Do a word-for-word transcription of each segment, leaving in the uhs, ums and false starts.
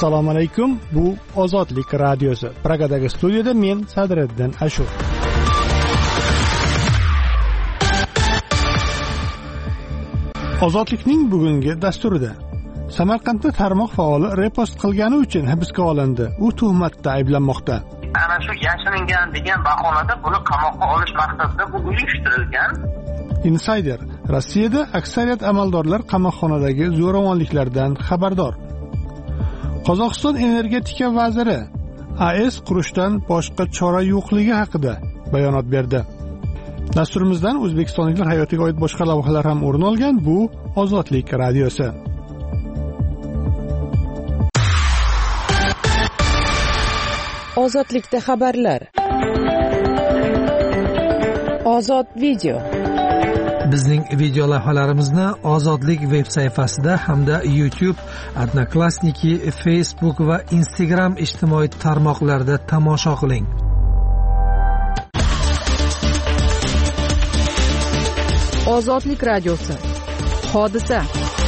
Assalomu alaykum. Bu Ozodlik radiosi. Pragadagi studiyada men Sadriddin Ashur. Ozodlikning bugungi dasturida Samarqandda tarmoq faoli repost qilgani uchun hibsga olindi. U tuhmatda ayblanmoqda. Ana shu yashiringan degan bahonada buni qamoqqa olish maqsadida bu uyushtirilgan. Insider Rossiyada aksariyat amaldorlar qamoqxonadagi zo'ravonliklardan xabardor. Qozog'iston energetika vaziri A E S qurishdan boshqa chora yo'qligi haqida bayonot berdi. Dasturimizdan o'zbekistonliklar hayotiga oid boshqa lavhalar ham o'rin olgan. Bu Ozodlik radiosi. Ozodlikda xabarlar. Ozod video. Bizning video lavhalarimizni Ozodlik veb sayfasida hamda YouTube, Odnoklassniki, Facebook va Instagram ijtimoiy tarmoqlarida tomosha qiling. Ozodlik radiosi. Hodisa.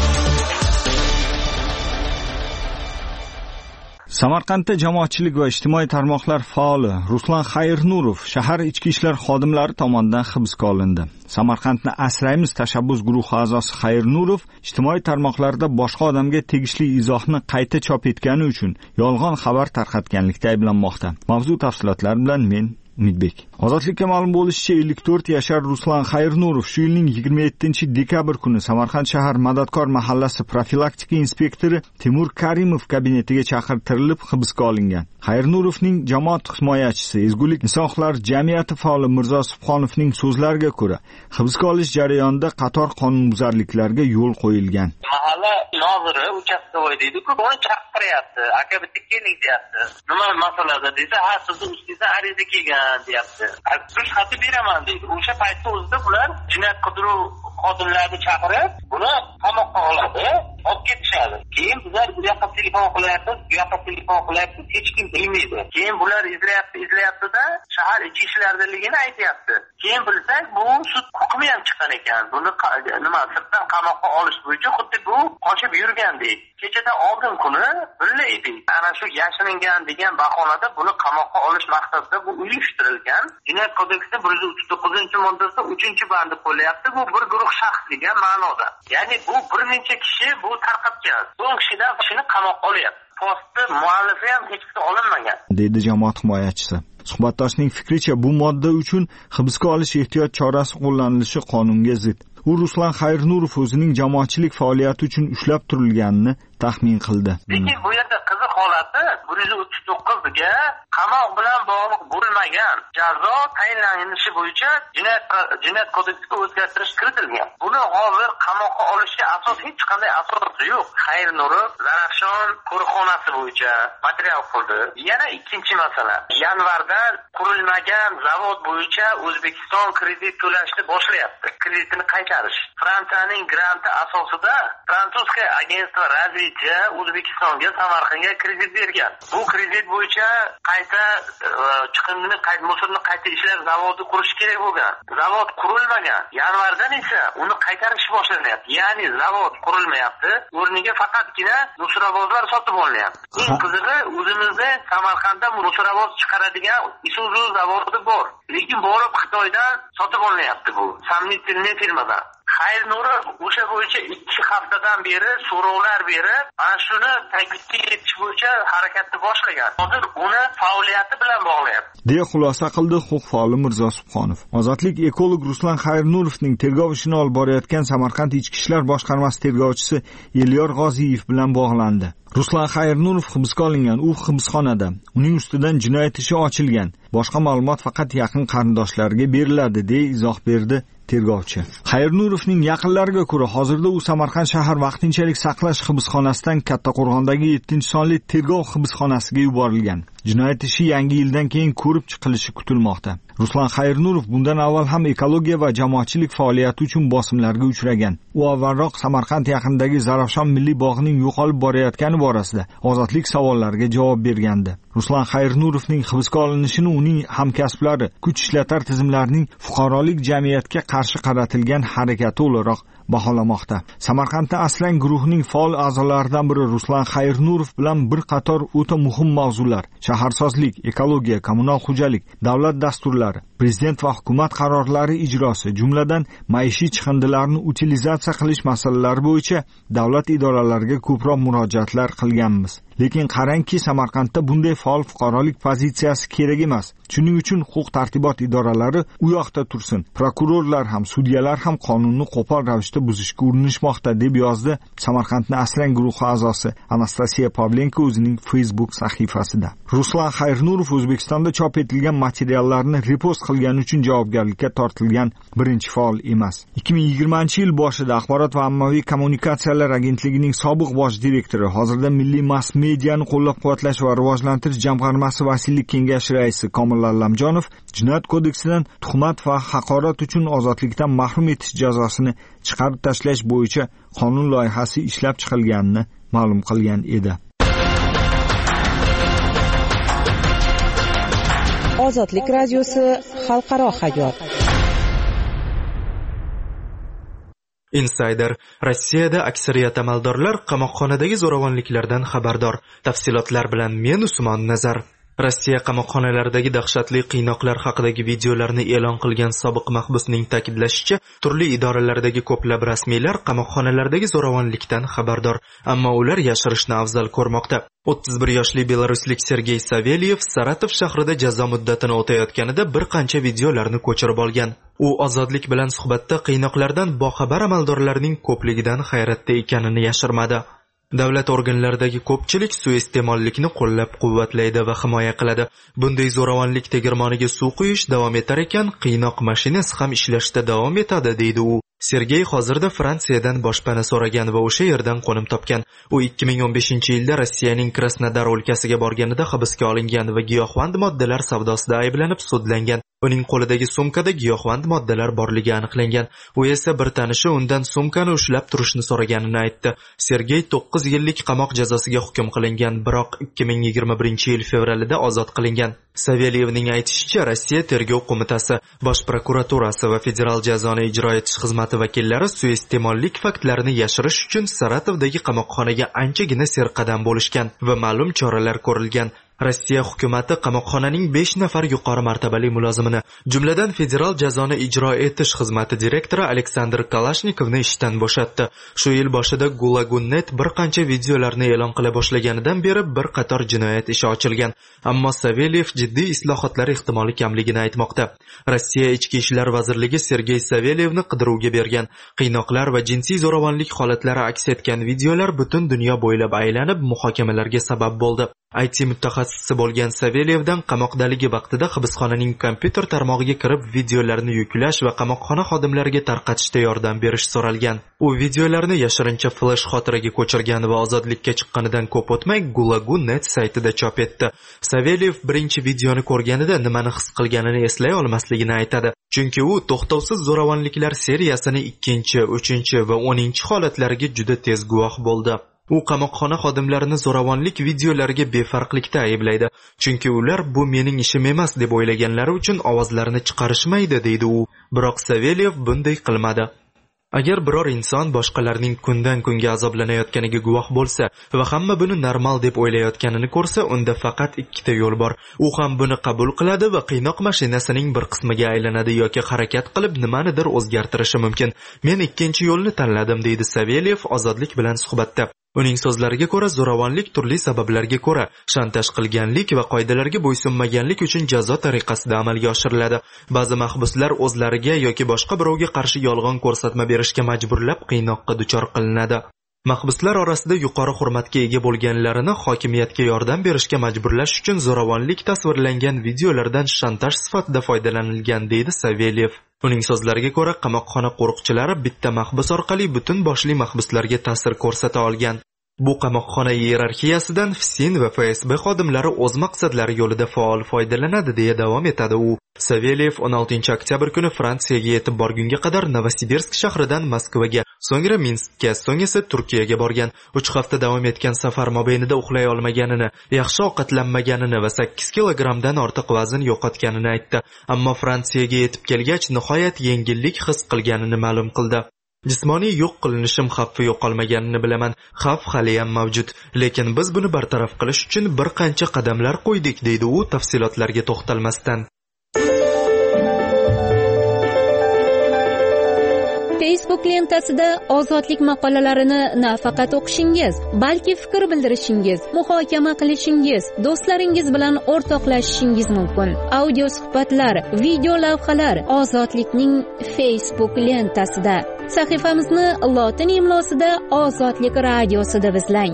Samarqandda jamoatchilik va ijtimoiy tarmoqlar faoli Ruslan Xayrnurov shahar ichki ishlar xodimlari tomonidan hibsga olindi. Samarqandni asraymiz tashabbus guruhi a'zosi Xayrnurov ijtimoiy tarmoqlarda boshqa odamga tegishli izohni qayta chop etgani uchun yolg'on xabar tarqatganlikda ayblanmoqda. Mavzu tafsilotlari bilan men Umidbek. Ozodlikka ma'lum bo'lishicha ellik to'rt yashar Ruslan Xayrnurov shu yilning yigirma yettinchi dekabr kuni Samarqand shahar Madadkor mahallasi profilaktika inspektori Timur Karimov kabinetiga chaqirtirilib hibsga olingan. Xayrnurovning jamoat himoyachisi, ezgulik inson huquqlari jamiyati faoli Mirzo Subhonovning so'zlariga ko'ra, hibsga olish jarayonida qator qonunbuzarliklarga yo'l qo'yilgan. Mahalla noziri uchastkovoy deydi-ku, uni chaqiryapti, aka bitta keling deyapti. Nima masalada desa, ha sizni ustingizdan ariza kelgan deyapti. Tush xati beraman deydi. O'sha paytda o'zida ular jinoyat qidiruv xodimlarini chaqirib, buni qamoqqa oladi, olib ketishadi. Keyin bizlar bu yoqqa telefon qilyapmiz, bu yoqqa telefon qilyapmiz, hech kim bilmaydi. Keyin bular izlayapti, izlayapti-da, shahar ichki ishlardaligini aytyapti. Keyin bilsak, bu sud hukmi ham chiqqan ekan. Buni nima sirtdan qamoqqa olish bo'yicha xuddi bu qochib yurgandek. Kechadan oldin kuni billa edi. Ana shu yashiringan degan bahonada buni qamoqqa olish maqsadida bu uyushtirilgan. Jinoyat kodeksining bir yuz o'ttiz to'qqizinchi moddasida uchinchi bandi qo'yiladi. Bu bir guruh shaxs degan ma'noda. Ya'ni bu bir necha kishi bu tarqatgan. o'n kishidan kishini qamoqqa olyapti. Posti muallifi ham hech kim olinmagan, dedi jamoat himoyachisi. Suhbatdoshning fikricha, bu modda uchun hibsga olish ehtiyot chorasi qo'llanilishi qonunga zid. U Ruslan Xayrnurov o'zining jamoatchilik faoliyati uchun ushlab turilganini taxmin qildi. Lekin bu yerda qiziq holati bir yuz o'ttiz to'qqizga qamoq bilan bog'liq bo'lmagan jazo tayinlanishi bo'yicha jinoyat jinoyat kodeksiga o'zgartirish kiritilgan. Buni hozir qamoqqa olishga asos hech qanday asos yo'q. Xayrnurov Zarafshon qo'riqxonasi bo'yicha material qildi. Yana ikkinchi masala. Yanvarda qurilmagan zavod bo'yicha O'zbekiston kredit to'lashni boshlayapti. Kreditini qaytarish. Fransiyaning granti asosida Fransuska agentство развития O'zbekistonga Samarqandga kredit bergan. Bu kredit bo'yicha qayta chiqindini, qayta musorni qayta ishlash zavodi qurish kerak bo'lgan. Zavod qurilmagan. Yanvardan esa uni qaytarish boshlanyapti. Ya'ni zavod qurilmayapti. O'rniga faqatgina musorabozlar sotib olinyapti. Eng qizig'i, o'zimizda Samarqandda musoravoz chiqaradigan Isuzu zavodi bor. Lekin borib Xitoydan sotib olinyapti bu. Samnitilniy firmadan. Xayrnurov o'sha bo'yicha ikki haftadan beri so'rovlar berib, ana shuni taklifga yetish bo'yicha harakatni boshlagan. Hozir uni faoliyati bilan bog'layapti, deya xulosa qildi huquq faoli Mirzo Subhonov. Ozodlik ekolog Ruslan Xayrnurovning tergov ishini olib borayotgan Samarqand ichki ishlar boshqarmasi tergovchisi Elyor G'oziyev bilan bog'landi. Ruslan Xayrnurov hibsga olingan. U hibsxonada. Uning ustidan jinoyat ishi ochilgan. Boshqa ma'lumot faqat yaqin qarindoshlariga beriladi, deya izoh berdi tergovchi. Xayrnurovning yaqinlariga ko'ra, hozirda u Samarqand shahar vaqtinchalik saqlash hibsxonasidan Kattaqo'rg'ondagi yettinchi sonli tergov hibsxonasiga yuborilgan. Jinoyat ishi yangi yildan keyin ko'rib chiqilishi kutilmoqda. Ruslan Xayrnurov bundan avval ham ekologiya va jamoatchilik faoliyati uchun bosimlarga uchragan. U avvalroq Samarqand yaqinidagi Zarafshon milliy bog'ining yo'qolib borayotgani borasida ozodlik savollariga javob bergandi. Ruslan Xayrnurovning hibsga olinishini uning hamkasblari kuch ishlatar tizimlarining fuqarolik jamiyatga qarshi qaratilgan harakati o'laroq baholamoqda. Samarqandda Aslan guruhining faol a'zolaridan biri Ruslan Xayrnurov bilan bir qator o'ta muhim mavzular: shaharsozlik, ekologiya, kommunal xo'jalik, davlat dasturlari, prezident va hukumat qarorlari ijrosi, jumladan maishiy chiqindilarni utilizatsiya qilish masalalari bo'yicha davlat idoralariga ko'proq murojaatlar qilganmiz. Lekin qarangki, Samarqandda bunday faol fuqarolik pozitsiyasi kerak emas. Shuning uchun huquq tartibot idoralari u yoqda tursin. Prokurorlar ham, sudyalar ham qonunni qo'pol ravishda buzishga urinishmoqda, deb yozdi Samarqandning Aslan guruhi a'zosi Anastasiya Pavlenko o'zining Facebook sahifasida. Ruslan Xayrnurov O'zbekistonda chop etilgan materiallarni repost qilgani uchun javobgarlikka tortilgan birinchi faol emas. ikki ming yigirmanchi yil boshida Axborot va ommaviy kommunikatsiyalar agentligining sobiq bosh direktori, hozirda Milliy mass mediani qo'llab-quvvatlash va rivojlantirish jamg'armasi vasiylik kengashi raisi Komil Allamjonov Jinoyat kodeksidan tuhmat va haqorat uchun ozodlikdan mahrum etish jazosini chiqarib tashlash bo'yicha qonun loyihasi ishlab chiqilganini ma'lum qilgan edi. Ozodlik radiosi xalqaro hayot. Insider: Rossiyada aksariyat amaldorlar qamoqxonadagi zo'ravonliklardan xabardor. Tafsilotlar bilan men Usmon Nazar. Rossiya qamoqxonalaridagi dahshatli qiynoqlar haqidagi videolarni e'lon qilgan sobiq mahbusning ta'kidlashicha, turli idoralardagi ko'plab rasmiylar qamoqxonalardagi zo'ravonlikdan xabardor, ammo ular yashirishni afzal ko'rmoqda. o'ttiz bir yoshli belaruslik Sergey Savelyev Saratov shahrida jazo muddatini o'tayotganida bir qancha videolarni ko'chirib olgan. U ozodlik bilan suhbatda qiynoqlardan boxabar amaldorlarning ko'pligidan hayratda ekanini yashirmadi. Davlat organlaridagi ko'pchilik suiiste'mollikni qo'llab-quvvatlaydi va himoya qiladi. Bunday zo'ravonlik tegirmoniga suv quyish davom etar ekan, qiynoq mashinasi ham ishlashda davom etadi, deydi u. Sergey hozirda Fransiyadan boshpana so'ragan va o'sha yerdan qo'nim topgan. U ikki ming o'n beshinchi yilda Rossiyaning Krasnodar o'lkasiga borganida hibsga olingan va giyohvand moddalar savdosida ayblanib sudlangan. Uning qo'lidagi sumkada giyohvand moddalar borligi aniqlangan. U esa bir tanishi undan sumkani ushlab turishni so'raganini aytdi. Sergey to'qqiz yillik qamoq jazosiga hukm qilingan, biroq ikki ming yigirma birinchi yil fevralida ozod qilingan. Savelyevning aytishicha, Rossiya tergov qo'mitasi, bosh prokuraturasi va federal jazoni ijro etish xizmati vakillari suiiste'mollik faktlarini yashirish uchun Saratovdagi qamoqxonaga anchagina serqadam bo'lishgan va ma'lum choralar ko'rilgan. Rossiya hukumati qamoqxonaning besh nafar yuqori martabali mulozimini, jumladan federal jazoni ijro etish xizmati direktori Aleksandr Kalashnikovni ishdan bo'shatdi. Shu yil boshida Gulagun.net bir qancha videolarni e'lon qila boshlaganidan beri bir qator jinoyat ishi ochilgan, ammo Savelyev jiddiy islohotlar ehtimoli kamligini aytmoqda. Rossiya Ichki ishlar vazirligi Sergey Savyevni qidiruvga bergan. Qiynoqlar va jinsiy zo'ravonlik holatlari aks etgan videolar butun dunyo bo'ylab aylanib, muhokamalarga sabab bo'ldi. I T mutaxassisi bo'lgan Savyevdan qamoqdaligi vaqtida hibsxonaning kompyuter tarmog'iga kirib videolarni yuklash va qamoqxona xodimlariga tarqatishda yordam berish so'ralgan. U videolarni yashirincha flash xotiraga ko'chirgan va ozodlikka chiqqanidan ko'p o'tmay Gulagun.net saytida chop etdi. Savyev birinchi videoni ko'rganida nimani his qilganini eslay olmasligini aytadi. Chunki u to'xtovsiz zo'ravonliklar seriyasining ikkinchi, uchinchi va o'ninchi holatlariga juda tez guvoh bo'ldi. U qamoqxona xodimlarini zo'ravonlik videolariga befarqlikda ayblaydi, chunki ular bu mening ishim emas deb o'ylaganlari uchun ovozlarini chiqarishmaydi, deydi u. Biroq Savelyev bunday qilmadi. Agar biror inson boshqalarning kundan kunga azoblanayotganiga guvoh bo'lsa va hamma buni normal deb o'ylayotganini ko'rsa, unda faqat ikkita yo'l bor. U ham buni qabul qiladi va qiynoq mashinasining bir qismiga aylanadi yoki harakat qilib nimanidir o'zgartirishi mumkin. Men ikkinchi yo'lni tanladim, deydi Savelyev ozodlik bilan suhbatda. Uning so'zlariga ko'ra, zo'ravonlik turli sabablarga ko'ra, shantaj qilganlik va qoidalarga bo'ysunmaganlik uchun jazo tariqasida amalga oshiriladi. Ba'zi mahbuslar o'zlariga yoki boshqa birovga qarshi yolg'on ko'rsatma berishga majburlab qiynoqqa duchor qilinadi. Mahbuslar orasida yuqori hurmatga ega bo'lganlarini hokimiyatga yordam berishga majburlash uchun zo'ravonlik tasvirlangan videolardan shantaj sifatida foydalanilgan, deydi Savelyev. Uning so'zlariga ko'ra, qamoqxona qo'riqchilari bitta mahbus orqali butun boshli mahbuslarga ta'sir ko'rsata olgan. Bu qamoqxona iyerarxiyasidan F S I N va F S B xodimlari o'z maqsadlari yo'lida faol foydalanadi, deya davom etadi u. Savelyev o'n oltinchi oktyabr kuni Fransiyaga yetib borgunga qadar Novosibirsk shahridan Moskvaga, So'ngra Minskka, so'ng esa Turkiyaga borgan. uch hafta davom etgan safar mobaynida uxlay olmaganini, yaxshi ovqatlanmaganini va sakkiz kilogrammdan ortiq vazn yo'qotganini aytdi. Ammo Fransiyaga yetib kelgach, nihoyat yengillik his qilganini ma'lum qildi. Jismoniy yo'q qilinishim xavfi yo'qolmaganini bilaman. Xavf hali ham mavjud, lekin biz buni bartaraf qilish uchun bir qancha qadamlar qo'ydik, deydi u tafsilotlarga to'xtalmasdan. Facebook lentasida ozodlik maqolalarini nafaqat o'qishingiz, balki fikr bildirishingiz, muhokama qilishingiz, do'stlaringiz bilan o'rtoqlashishingiz mumkin. Audio suhbatlar, video lavhalar Ozodlikning Facebook lentasida. Sahifamizni lotin imlosida Ozodlik radiosi deb izlang.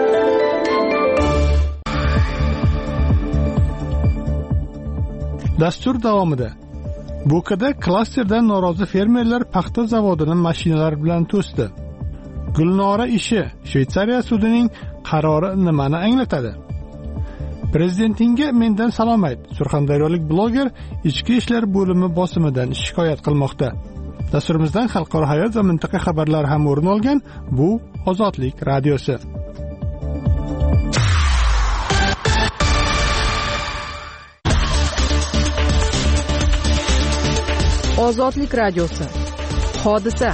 Dastur davomida Bo'kada klasterdan norozi fermerlar paxta zavodini mashinalar bilan to'sdi. Gulnora ishi Shveysariya sudining qarori nimani anglatadi? Prezidentinga mendan salom ayt. Surxondaryolik bloger ichki ishlar bo'limi bosimidan shikoyat qilmoqda. Dasturimizdan xalqaro hayot va mintaqa xabarlari ham o'rin olgan. Bu Ozodlik radiosi. Ozodlik radiosi. Hodisa.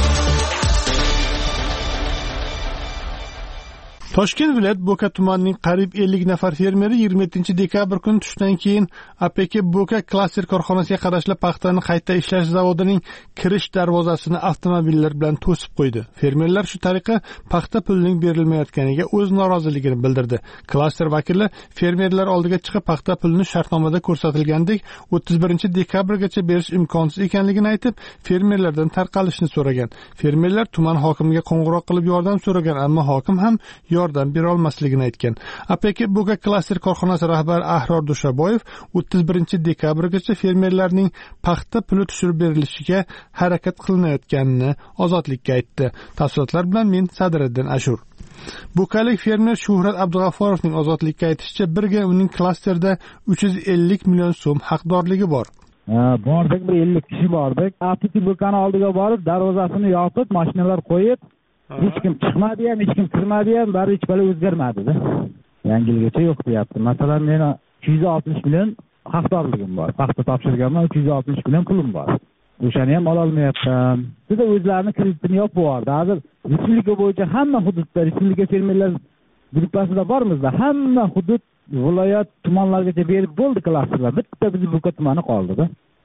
Toshkent viloyat Bo'ka tumanining qariyb ellik nafar fermeri yigirma yettinchi dekabr kuni tushdan keyin A P K Bo'ka klaster korxonasiga qarashli paxtani qayta ishlash zavodining kirish darvozasini avtomobillar bilan to'sib qo'ydi. Fermerlar shu tariqa paxta pulining berilmayotganiga o'z noroziligini bildirdi. Klaster vakili fermerlar oldiga chiqib paxta pulini shartnomada ko'rsatilgandek o'ttiz birinchi dekabrgacha berish imkonsiz ekanligini aytib, fermerlardan tarqalishni so'ragan. Fermerlar tuman hokimiga qo'ng'iroq qilib yordam so'ragan, ammo hokim ham yordam bera olmasligini aytgan. A P K Bo'ka klaster korxonasi rahbari Ahror Dushaboyev o'ttiz birinchi dekabrgacha fermerlarning paxta puli tushirib berilishiga harakat qilinayotganini Ozodlikka aytdi. Tafsilotlar bilan men Sadriddin Ashur. Bo'kalik fermer Shuhrat Abdug'afforovning Ozodlikka aytishicha, birga uning klasterda uch yuz ellik million so'm haqdorligi bor. Bordik, bir ellik kishi bordik. A P K Bo'kani oldiga borib, darvozasini yopib, mashinalar qo'yib, hech kim chiqmadi ham, hech kim kirmadi ham, bari hech balo o'zgarmadi-da. Yangilikcha yo'q deyapti. Masalan, meni uch yuz oltmish million haqdorligim bor. Paxta topshirganman, uch yuz oltmish million pulim bor. O'shani ham ola olmayapman. Juda o'zlarining kreditini yopib yubordi. Hozir respublika bo'yicha hamma hududda, respublika fermerlar gruppasida bormizda, hamma hudud, viloyat, tumanlargacha berib bo'ldi klasterlar. Bitta biz Bo'ka tumani qoldi-da.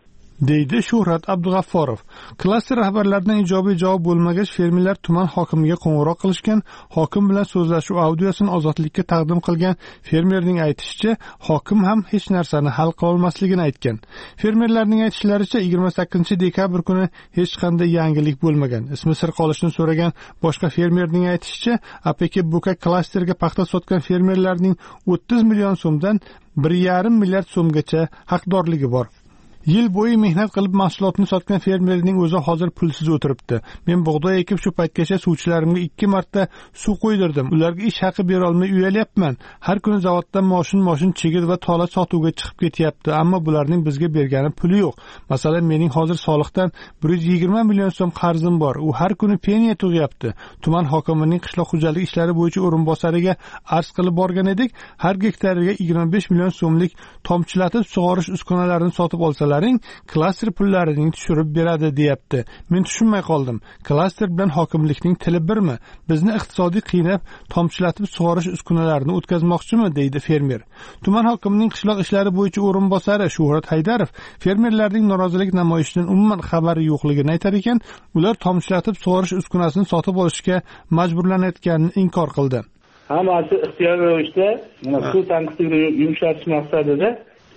deydi Shuhrat Abdug'afforov. Klaster rahbarlaridan ijobiy javob bo'lmagach, fermerlar tuman hokimiga qo'ng'iroq qilishgan. Hokim bilan so'zlashuv audiosini Ozodlikka taqdim qilgan fermerning aytishicha, hokim ham hech narsani hal qila olmasligini aytgan. Fermerlarning aytishlaricha, yigirma sakkizinchi dekabr kuni hech qanday yangilik bo'lmagan. Ismi sir qolishini so'ragan boshqa fermerning aytishicha, A P K Bo'ka klasterga paxta sotgan fermerlarning o'ttiz million so'mdan bir yarim milliard so'mgacha haqdorligi bor. Yil bo'yi mehnat qilib mahsulotni sotgan fermerning o'zi hozir pulsiz o'tiribdi. Men bug'doy ekib shu paytgacha suvchilarimga ikki marta suv qo'ydirdim. Ularga ish haqi bera olmay uyalyapman. Har kuni zavoddan moshin-moshin chigit va tola sotuvga chiqib ketyapti, ammo bularning bizga bergani puli yo'q. Masalan, mening hozir soliqdan bir yuz yigirma million so'm qarzim bor. U har kuni peniya tug'yapti. Tuman hokimining qishloq xo'jaligi ishlari bo'yicha o'rinbosariga arz qilib borgan edik. Har gektariga yigirma besh million so'mlik tomchilatib sug'orish uskunalarini sotib olsalar, klaster pullarining tushirib beradi deyapti. Men tushunmay qoldim. Klaster bilan hokimlikning tili birmi? Bizni iqtisodiy qiynab, tomchilatib sug'orish uskunalarini o'tkazmoqchimi, deydi fermer. Tuman hokimining qishloq ishlari bo'yicha o'rinbosari Shuhrat Haydarov fermerlarning norozilik namoyishidan umuman xabari yo'qligini aytar ekan, ular tomchilatib sug'orish uskunasini sotib olishga majburlanayotganini inkor qildi. Hammasi ixtiyoriy ravishda suv tanqisini yumshatish maqsadida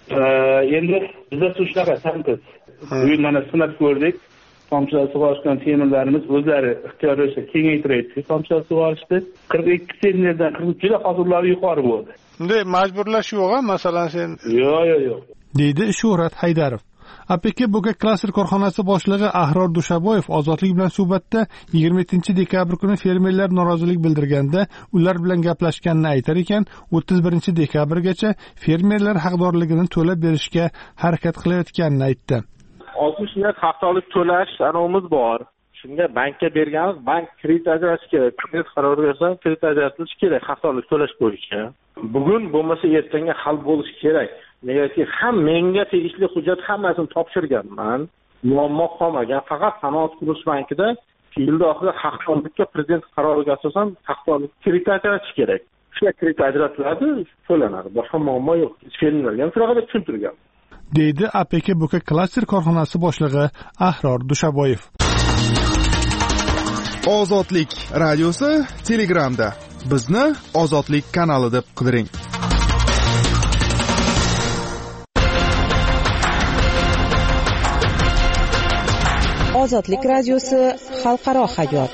endi bizda shu shunaqa tanqis. Bugun mana sinab ko'rdik. Tomchilatib sug'orishgan temirlarimiz o'zlari ixtiyoriy ravishda kengaytirayotdi. Tomchilatib sug'orishdi. qirq ikki sentnerdan qirq uch juda hosillar yuqori bo'ldi. Bunday majburlash yo'q-a, masalan sen? Yo'q, yo'q, yo'q. deydi Shuhrat Haydarov. A P K Bo'ka klaster korxonasi boshlig'i Ahror Dushaboyev Ozodlik bilan suhbatda yigirma yettinchi dekabr kuni fermerlar norozilik bildirganda ular bilan gaplashganini aytar ekan, o'ttiz birinchi dekabrgacha fermerlar haqdorligini to'lab berishga harakat qilayotganini aytdi. oltmish million haqdorlik to'lash anavimiz bor. Shunga bankka berganmiz, bank kredit ajratish kerak. Kredit qaror bersa, kredit ajratilishi kerak haftalik to'lash bo'yicha. Bugun bo'lmasa ertangi hal bo'lishi kerak. Negaki ham menga tegishli hujjat hammasini topshirganman. Muammo qolmagan. Faqat Sanoat qurilish bankida yil oxirida haqqonlikka prezident qaroriga asosan haqqonlik kredit ajratish kerak. Shu kredit ajratiladi, to'lanadi. Boshqa muammo yo'q. Fermerlarga ham shunaqada tushuntirgan. deydi A P K Buka klaster korxonasi boshlig'i Ahror Dushaboyev. Ozodlik radiosi Telegramda. Bizni Ozodlik kanali deb qidiring. Ozodlik radiosi xalqaro hayot.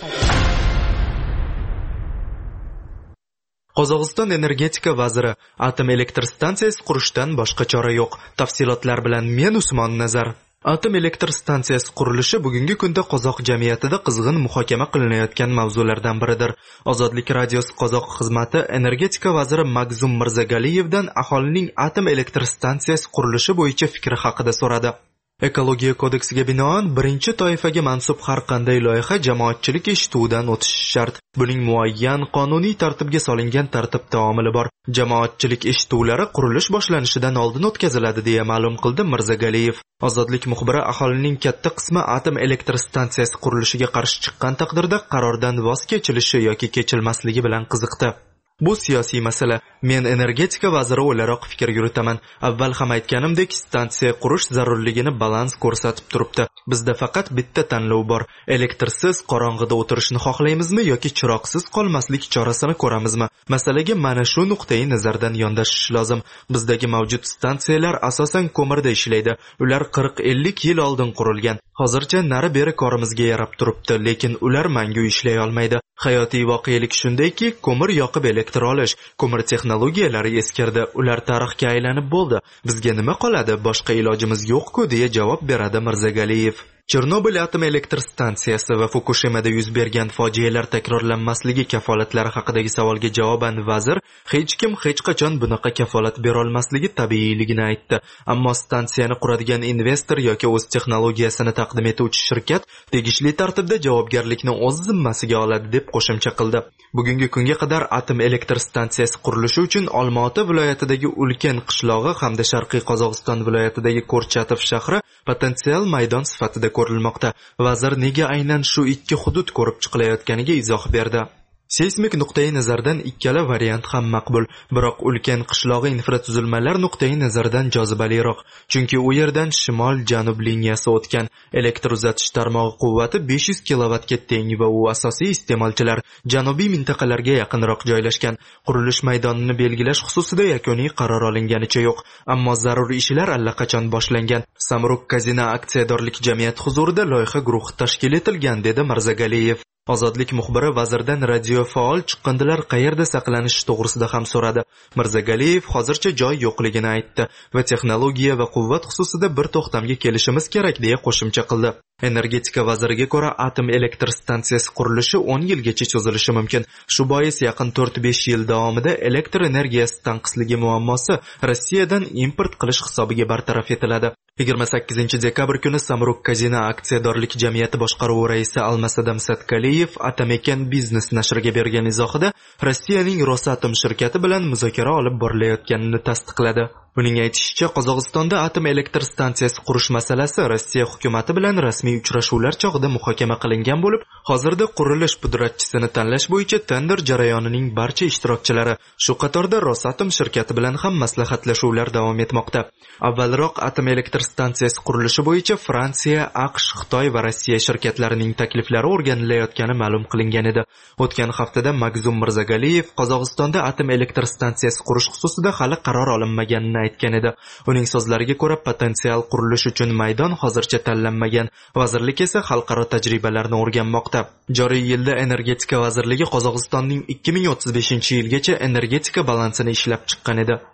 Qozog'iston energetika vaziri atom elektr stansiyasi qurishdan boshqa chora yo'q. Tafsilotlar bilan men Usmon Nazar. Atom elektr stansiyasi qurilishi bugungi kunda qozoq jamiyatida qizg'in muhokama qilinayotgan mavzulardan biridir. Ozodlik radiosi qozoq xizmati energetika vaziri Magzum Mirzagaliyevdan aholining atom elektr stansiyasi qurilishi bo'yicha fikri haqida so'radi. Ekologiya kodeksiga binoan birinchi toifaga mansub har qanday loyiha jamoatchilik eshituvidan o'tishi shart. Buning muayyan qonuniy tartibga solingan tartib taomili bor. Jamoatchilik eshituvlari qurilish boshlanishidan oldin o'tkaziladi deya ma'lum qildi Mirzagaliyev. Ozodlik muxbiri aholining katta qismi atom elektr stansiyasi qurilishiga qarshi chiqqan taqdirda qarordan voz kechilishi yoki kechilmasligi bilan qiziqdi. Bu siyosiy masala. Men energetika vaziri o'laroq fikr yuritaman. Avval ham aytganimdek, stansiya qurish zarurligini balans ko'rsatib turibdi. Bizda faqat bitta tanlov bor. Elektrsiz qorong'ida o'tirishni xohlaymizmi yoki chiroqsiz qolmaslik chorasini ko'ramizmi? Masalaga mana shu nuqtai nazardan yondashish lozim. Bizdagi mavjud stansiyalar asosan ko'mirda ishlaydi. Ular qirq ellik yil oldin qurilgan. Hozircha nari-beri korimizga yarab turibdi, lekin ular mangu ishlay olmaydi. Hayotiy voqelik shundayki, ko'mir yoqib elektr olish, ko'mir texnologiyalari eskirdi, ular tarixga aylanib bo'ldi. Bizga nima qoladi? Boshqa ilojimiz yo'q-ku, deya javob beradi Mirzagaliyev. Chernobil atom elektr stansiyasi va Fukushimada yuz bergan fojialar takrorlanmasligi kafolatlari haqidagi savolga javoban vazir hech kim hech qachon bunaqa kafolat bera olmasligi tabiiyligini aytdi. Ammo stansiyani quradigan investor yoki o'z texnologiyasini taqdim etuvchi shirkat tegishli tartibda javobgarlikni o'z zimmasiga oladi deb qo'shimcha qildi. Bugungi kunga qadar atom elektr stansiyasi qurilishi uchun Olmaota viloyatidagi Ulkan qishlog'i hamda Sharqiy Qozog'iston viloyatidagi Ko'rchatov shahri potensial maydon sifatida ko'rilmoqda. Vazir nega aynan shu ikki hudud ko'rib chiqilayotganiga izoh berdi. Seysmik nuqtai nazardan ikkala variant ham maqbul, biroq Ulkan qishlog'i infratuzilmalar nuqtai nazardan jozibaliroq, chunki u yerdan shimol-janub liniyasi o'tgan. Elektr uzatish tarmog'i quvvati besh yuz kilovatga teng va u asosiy iste'molchilar janubiy mintaqalarga yaqinroq joylashgan. Qurilish maydonini belgilash xususida yakuniy qaror olinganicha yo'q, ammo zarur ishlar allaqachon boshlangan. Samruk Kazina aksiyadorlik jamiyati huzurida loyiha guruhi tashkil etilgan, dedi Mirzagaliyev. Ozodlik muxbiri vazirdan radio faol chiqqindilar qayerda saqlanishi to'g'risida ham so'radi. Mirzagaliyev hozircha joy yo'qligini aytdi va texnologiya va quvvat xususida bir to'xtamga kelishimiz kerak deya qo'shimcha qildi. Energetika vaziriga ko'ra atom elektr stansiyasi qurilishi o'n yilgacha cho'zilishi mumkin. Shu bois yaqin to'rt besh yil davomida elektr energiyasi tanqisligi muammosi Rossiyadan import qilish hisobiga bartaraf etiladi. yigirma sakkizinchi dekabr kuni Samruk Kazina aksiyadorlik jamiyati boshqaruvi raisi Almasadam Satkaliyev Atamekan Biznes nashriga bergan izohida Rossiyaning Rosatom shirkati bilan muzokara olib borilayotganini tasdiqladi. Uning aytishicha, Qozog'istonda atom elektr stansiyasi qurish masalasi Rossiya hukumati bilan rasmiy uchrashuvlar chog'ida muhokama qilingan bo'lib, hozirda qurilish pudratchisini tanlash bo'yicha tender jarayonining barcha ishtirokchilari, shu qatorda Rosatom shirkati bilan ham maslahatlashuvlar davom etmoqda. Avvalroq atom elektr stansiyasi qurilishi bo'yicha Fransiya, AQSh, Xitoy va Rossiya shirkatlarining takliflari o'rganilayotgani ma'lum qilingan edi. O'tgan haftada Magzum Mirzagaliyev Qozog'istonda atom elektr stansiyasi qurish xususida hali qaror olinmaganini aytgan edi. Uning so'zlariga ko'ra, potensial qurilish uchun maydon hozircha tanlanmagan. Vazirlik esa xalqaro tajribalarni o'rganmoqda. Joriy yilda Energetika vazirligi Qozog'istonning ikki ming o'ttiz beshinchi yilgacha energetika balansini ishlab chiqqan edi.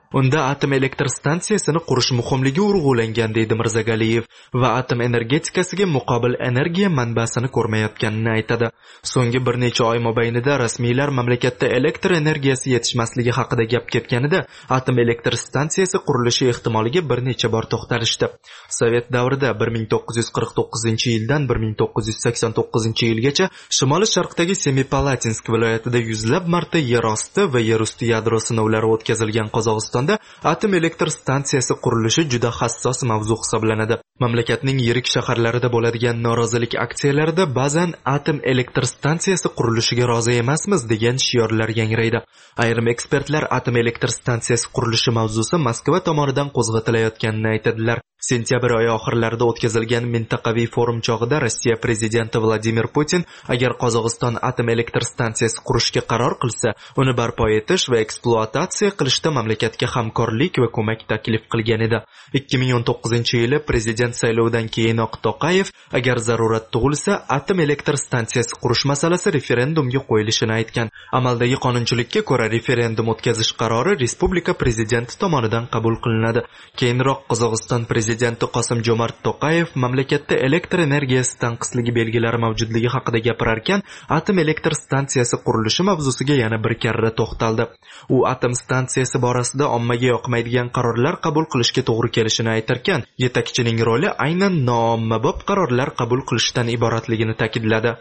Unda atom elektr stansiyasini qurish muhimligi urg'ulangan, deydi Mirzagaliyev, va atom energetikasiga muqobil energiya manbasini ko'rmayotganini aytadi. So'nggi bir necha oy mobaynida rasmiylar mamlakatda elektr energiyasi yetishmasligi haqida gap ketganida atom elektr stansiyasi qurilishi ehtimoliga bir necha bor to'xtalishdi. Sovet davrida bir ming to'qqiz yuz qirq to'qqizinchi yildan bir ming to'qqiz yuz sakson to'qqizinchi yilgacha Shimoliy sharqdagi Semipalatinsk viloyatida yuzlab marta yer osti va yer usti yadro sinovlari o'tkazilgan Qozog'istonda atom elektr stansiyasi qurilishi juda hassos mavzu hisoblanadi. Mamlakatning yirik shaharlarida bo'ladigan norozilik aksiyalarida ba'zan atom elektr stansiyasi qurilishiga rozi emasmiz degan shiorlar yangraydi. Ayrim ekspertlar atom elektr stansiyasi qurilishi mavzusi Moskva tomonidan qo'zg'atilayotganini aytadilar. Sentyabr oyi oxirlarida o'tkazilgan mintaqaviy forum chog'ida Rossiya prezidenti Vladimir Putin agar Qozog'iston atom elektr stansiyasi qurishga qaror qilsa, uni barpo etish va ekspluatatsiya qilishda mamlakatga hamkorlik va ko'mak taklif qilgan edi. ikki ming o'n to'qqizinchi yili prezident saylovidan keyinoq Toqayev agar zarurat tug'ilsa, atom elektr stansiyasi qurish masalasi referendumga qo'yilishini aytgan. Amaldagi qonunchilikka ko'ra referendum o'tkazish qarori respublika prezidenti tomonidan qabul qilinadi. Keyinroq Qozog'iston prezidenti Prezidenti Qosim-Jomart Toqayev mamlakatda elektr energiyasi tanqisligi belgilari mavjudligi haqida gapirarkan, atom elektr stansiyasi qurilishi mavzusiga yana bir karra to'xtaldi. U atom stansiyasi borasida ommaga yoqmaydigan qarorlar qabul qilishga to'g'ri kelishini aytarkan, yetakchining roli aynan noommabop qarorlar qabul qilishdan iboratligini ta'kidladi.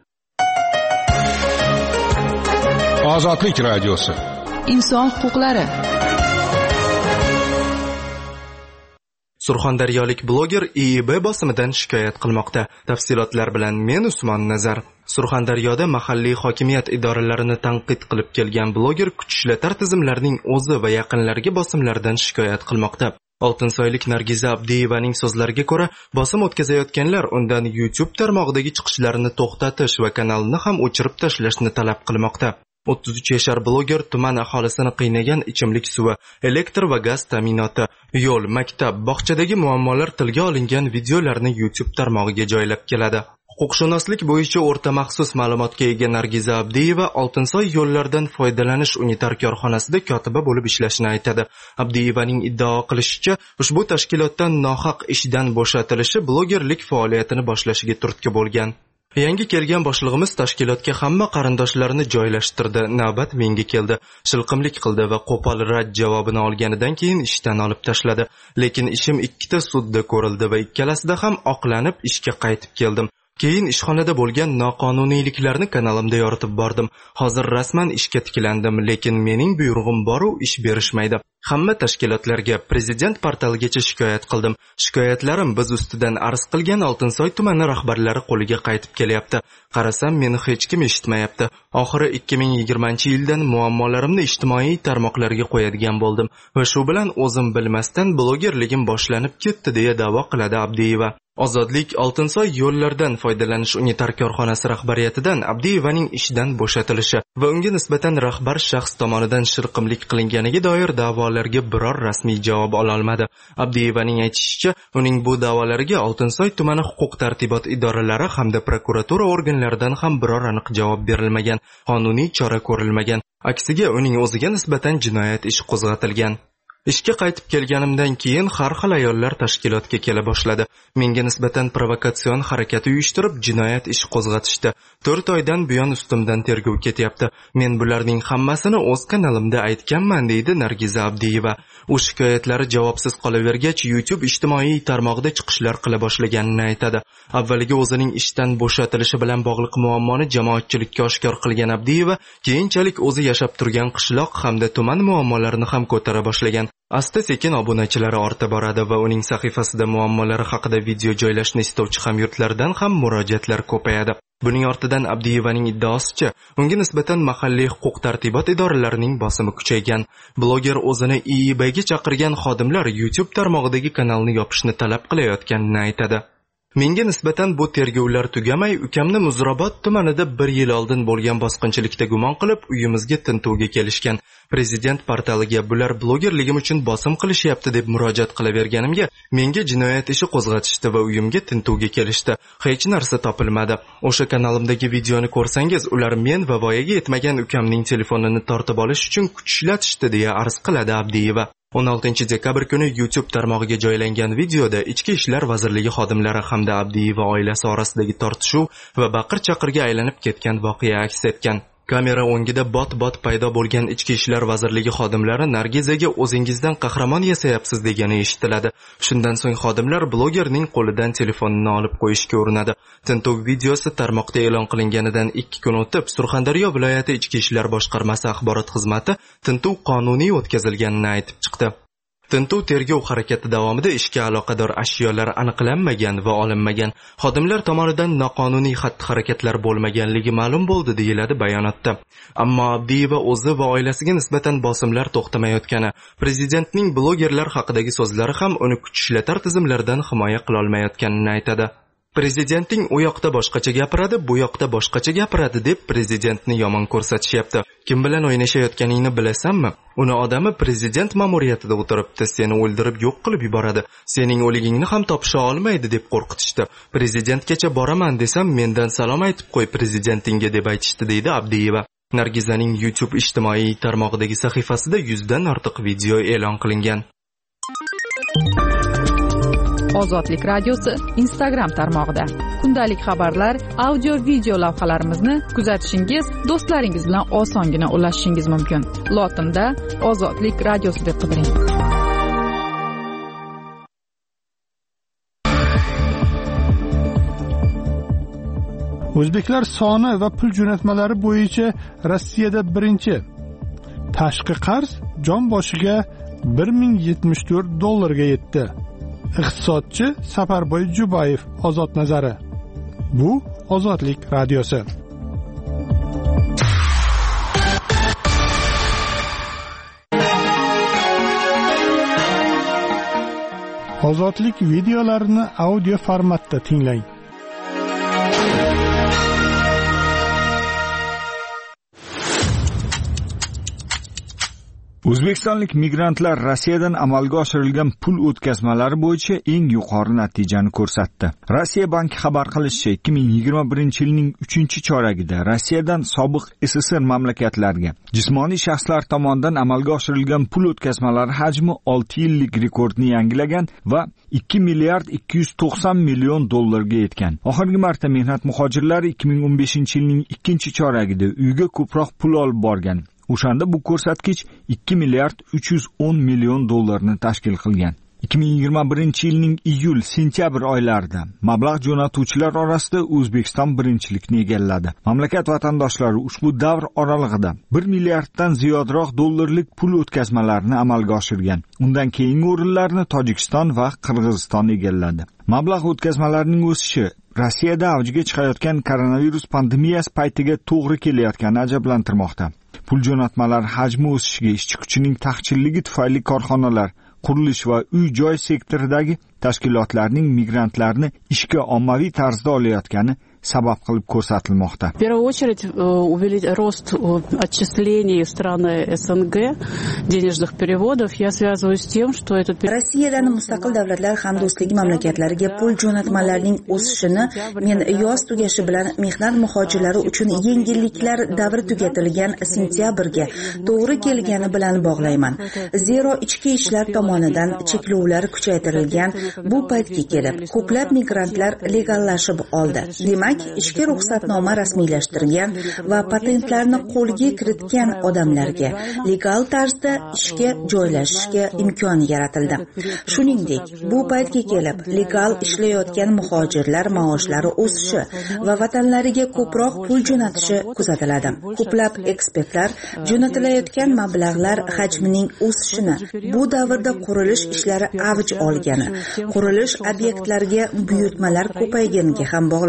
Ozodlik radiosi. Inson huquqlari. Surxondaryolik bloger I I B bosimidan shikoyat qilmoqda. Tafsilotlar bilan men Usmon Nazar. Surxondaryoda mahalliy hokimiyat idoralarini tanqid qilib kelgan bloger kuch ishlatar tizimlarning o'zi va yaqinlariga bosimlardan shikoyat qilmoqda. Oltinsoylik Nargiza Abdiyevaning so'zlariga ko'ra, bosim o'tkazayotganlar undan YouTube tarmog'idagi chiqishlarini to'xtatish va kanalni ham o'chirib tashlashni talab qilmoqda. o'ttiz uch yashar bloger tuman aholisini qiynagan ichimlik suvi, elektr va gaz ta'minoti, yo'l, maktab, bog'chadagi muammolar tilga olingan videolarni YouTube tarmog'iga joylab keladi. Huquqshunoslik bo'yicha o'rta maxsus ma'lumotga ega Nargiza Abdiyeva Oltinsoy yo'llardan foydalanish unitar korxonasida kotiba bo'lib ishlashini aytadi. Abdiyevaning iddao qilishicha, ushbu tashkilotdan nohaq ishdan bo'shatilishi blogerlik faoliyatini boshlashiga turtki bo'lgan. Yangi kelgan boshlig'imiz tashkilotga hamma qarindoshlarini joylashtirdi, navbat menga keldi. Shilqimlik qildi va qo'pol rad javobini olganidan keyin ishdan olib tashladi. Lekin ishim ikkita sudda ko'rildi va ikkalasida ham oqlanib ishga qaytib keldim. Keyin ishxonada bo'lgan noqonuniyliklarni kanalimda yoritib bordim. Hozir rasman ishga tiklandim, lekin mening buyrug'im bor-u ish berishmaydi. Hamma tashkilotlarga, prezident portaligacha shikoyat qildim. Shikoyatlarim biz ustidan arz qilgan Oltinsoy tumani rahbarlari qo'liga qaytib kelyapti. Qarasam, meni hech kim eshitmayapti. Oxiri ikki ming yigirmanchi yildan muammolarimni ijtimoiy tarmoqlarga qo'yadigan bo'ldim va shu bilan o'zim bilmasdan blogerligim boshlanib ketdi, deya da'vo qiladi Abdiyeva. Ozodlik Oltinsoy yo'llardan foydalanish unitar korxonasi rahbariyatidan Abdiyevaning ishdan bo'shatilishi va unga nisbatan rahbar shaxs tomonidan shirqimlik qilinganiga doir da'volarga biror rasmiy javob ola olmadi. Abdiyevaning aytishicha, uning bu da'volariga Oltinsoy tumani huquq tartibot idoralari hamda prokuratura organlaridan ham biror aniq javob berilmagan, qonuniy chora ko'rilmagan. Aksiga uning o'ziga nisbatan jinoyat ishi qo'zg'atilgan. Ishga qaytib kelganimdan keyin har xil ayollar tashkilotga kela boshladi. Menga nisbatan provokatsion harakat uyushtirib, jinoyat ishi qo'zg'atishdi. to'rt oydan buyon ustimdan tergov ketyapti. Men bularning hammasini o'z kanalimda aytganman, deydi Nargiza Abdiyeva. U shikoyatlari javobsiz qolavergach, YouTube ijtimoiy tarmog'ida chiqishlar qila boshlaganini aytadi. Avvaliga o'zining ishdan bo'shatilishi bilan bog'liq muammoni jamoatchilikka oshkor qilgan Abdiyeva, keyinchalik o'zi yashab turgan qishloq hamda tuman muammolarini ham ko'tara boshlagan. Asta-sekin obunachilari orta boradi va uning sahifasida muammolari haqida video joylashni istovchi hamyurtlardan ham murojaatlar ko'payadi. Buning ortidan Abdiyevaning iddaosicha, unga nisbatan mahalliy huquq tartibot idoralarining bosimi kuchaygan. Bloger o'zini I I B'ga chaqirgan xodimlar YouTube tarmog'idagi kanalni yopishni talab qilayotganini aytadi. Menga nisbatan bu tergovlar tugamay, ukamni Muzrabot tumanida bir yil oldin bo'lgan bosqinchilikda gumon qilib, uyimizga tintuvga kelishgan. Prezident portaliga bular blogerligim uchun bosim qilishyapti deb murojaat qilaverganimga, menga jinoyat ishi qo'zg'atishdi va uyimga tintuvga kelishdi. Hech narsa topilmadi. O'sha kanalimdagi videoni ko'rsangiz, ular men va voyaga yetmagan ukamning telefonini tortib olish uchun kuch ishlatishdi deya arz qiladi Abdiyeva. o'n oltinchi dekabr kuni YouTube tarmog'iga joylangan videoda Ichki ishlar vazirligi xodimlari hamda Abdiyeva oilasi orasidagi tortishuv va baqir-chaqirga aylanib ketgan voqea aks etgan. Kamera o'ngida bot-bot paydo bo'lgan Ichki ishlar vazirligi xodimlari Nargizaga o'zingizdan qahramon yasayapsiz degani eshitiladi. Shundan so'ng xodimlar blogerning qo'lidan telefonini olib qo'yishga urinadi. Tintuv videosi tarmoqda e'lon qilinganidan ikki kun o'tib, Surxondaryo viloyati Ichki ishlar boshqarmasi axborot xizmati tintuv qonuniy o'tkazilganini aytib chiqdi. Tintuv tergov harakati davomida ishga aloqador ashyolar aniqlanmagan va olinmagan. Xodimlar tomonidan noqonuniy xatti-harakatlar bo'lmaganligi ma'lum bo'ldi, deyiladi bayonotda. Ammo Abdiyeva o'zi va oilasiga nisbatan bosimlar to'xtamayotgani, prezidentning blogerlar haqidagi so'zlari ham uni kuch ishlatar tizimlardan himoya qila olmayotganini aytadi. Prezidentning u yoqda boshqacha gapiradi, bu yoqda boshqacha gapiradi deb prezidentni yomon ko'rsatishyapti. Kim bilan o'ynashayotganingni bilasanmi? Uni odami prezident ma'muriyatida o'tiribdi, seni o'ldirib yo'q qilib yuboradi. Sening o'ligingni ham topisha olmaydi deb qo'rqitishdi. Prezidentgacha boraman desam, mendan salom aytib qo'y prezidentingga deb aytishdi, deydi Abdiyeva. Nargizaning YouTube ijtimoiy tarmog'idagi sahifasida yuzdan ortiq video e'lon qilingan. Ozodlik radiosi Instagram tarmog'ida kundalik xabarlar, audio video lavhalarimizni kuzatishingiz, do'stlaringiz bilan osongina ulashishingiz mumkin. Lotinda Ozodlik radiosi deb qidiring. O'zbeklar soni va pul jo'natmalari bo'yicha Rossiyada birinchi. Tashqi qarz jon boshiga bir ming yetmish to'rt dollarga yetdi. Iqtisodchi Safarboy Jubayev ozod nazari. Bu Ozodlik radiosi. Ozodlik videolarini audio formatda tinglang. O'zbekistonlik migrantlar Rossiyadan amalga oshirilgan pul o'tkazmalari bo'yicha eng yuqori natijani ko'rsatdi. Rossiya banki xabar qilishicha, ikki ming yigirma birinchi yilning uchinchi choragida Rossiyadan sobiq S S R mamlakatlarga jismoniy shaxslar tomonidan amalga oshirilgan pul o'tkazmalari hajmi olti yillik rekordni yangilagan va ikki milliard ikki yuz to'qson million dollarga yetgan. Oxirgi marta mehnat muhojirlari ikki ming o'n beshinchi yilning ikkinchi choragida uyga ko'proq pul olib borgan. O'shanda bu ko'rsatkich ikki milliard uch yuz o'n million dollarni tashkil qilgan. ikki ming yigirma birinchi yilning iyul-sentyabr oylarida mablag' jo'natuvchilar orasida O'zbekiston birinchilikni egalladi. Mamlakat vatandoshlari ushbu davr oralig'ida bir milliarddan ziyodroq dollarlik pul o'tkazmalarini amalga oshirgan. Undan keyingi o'rinlarni Tojikiston va Qirg'iziston egalladi. Mablag' o'tkazmalarining o'sishi Rossiyada avjiga chiqayotgan koronavirus pandemiyasi paytiga to'g'ri kelayotgani ajablantirmoqda. Pul jo'natmalari hajmi o'sishiga ishchi kuchining taqchilligi tufayli korxonalar, qurilish va uy-joy sektoridagi tashkilotlarning migrantlarni ishga ommaviy tarzda olayotgani sabab qilib ko'rsatilmoqda. В первую очередь рост отчислений в страны СНГ денежных переводов я связываю с тем, что этот Rossiyadan mustaqil davlatlar hamdo'stligi mamlakatlariga pul jo'natmalarining o'sishini men yoz tugashi bilan mehnat muhojirlari uchun yengilliklar davri tugatilgan sentyabrga to'g'ri kelgani bilan bog'layman. Zero ichki ishlar tomonidan cheklovlar kuchaytirilgan bu paytga kelib ko'plab migrantlar legallashib oldi. Demak, ishga ruxsatnoma rasmiylashtirgan va patentlarni qo'lga kiritgan odamlarga legal tarzda ishga joylashishga imkon yaratildi. Shuningdek, bu paytga kelib legal ishlayotgan muhojirlar maoshlari o'sishi va vatanlariga ko'proq pul jo'natishi kuzatiladi. Ko'plab ekspertlar jo'natilayotgan mablag'lar hajmining o'sishini bu davrda qurilish ishlari avj olgani, qurilish obyektlariga buyurtmalar ko'payganiga ham bog'lashmoqda.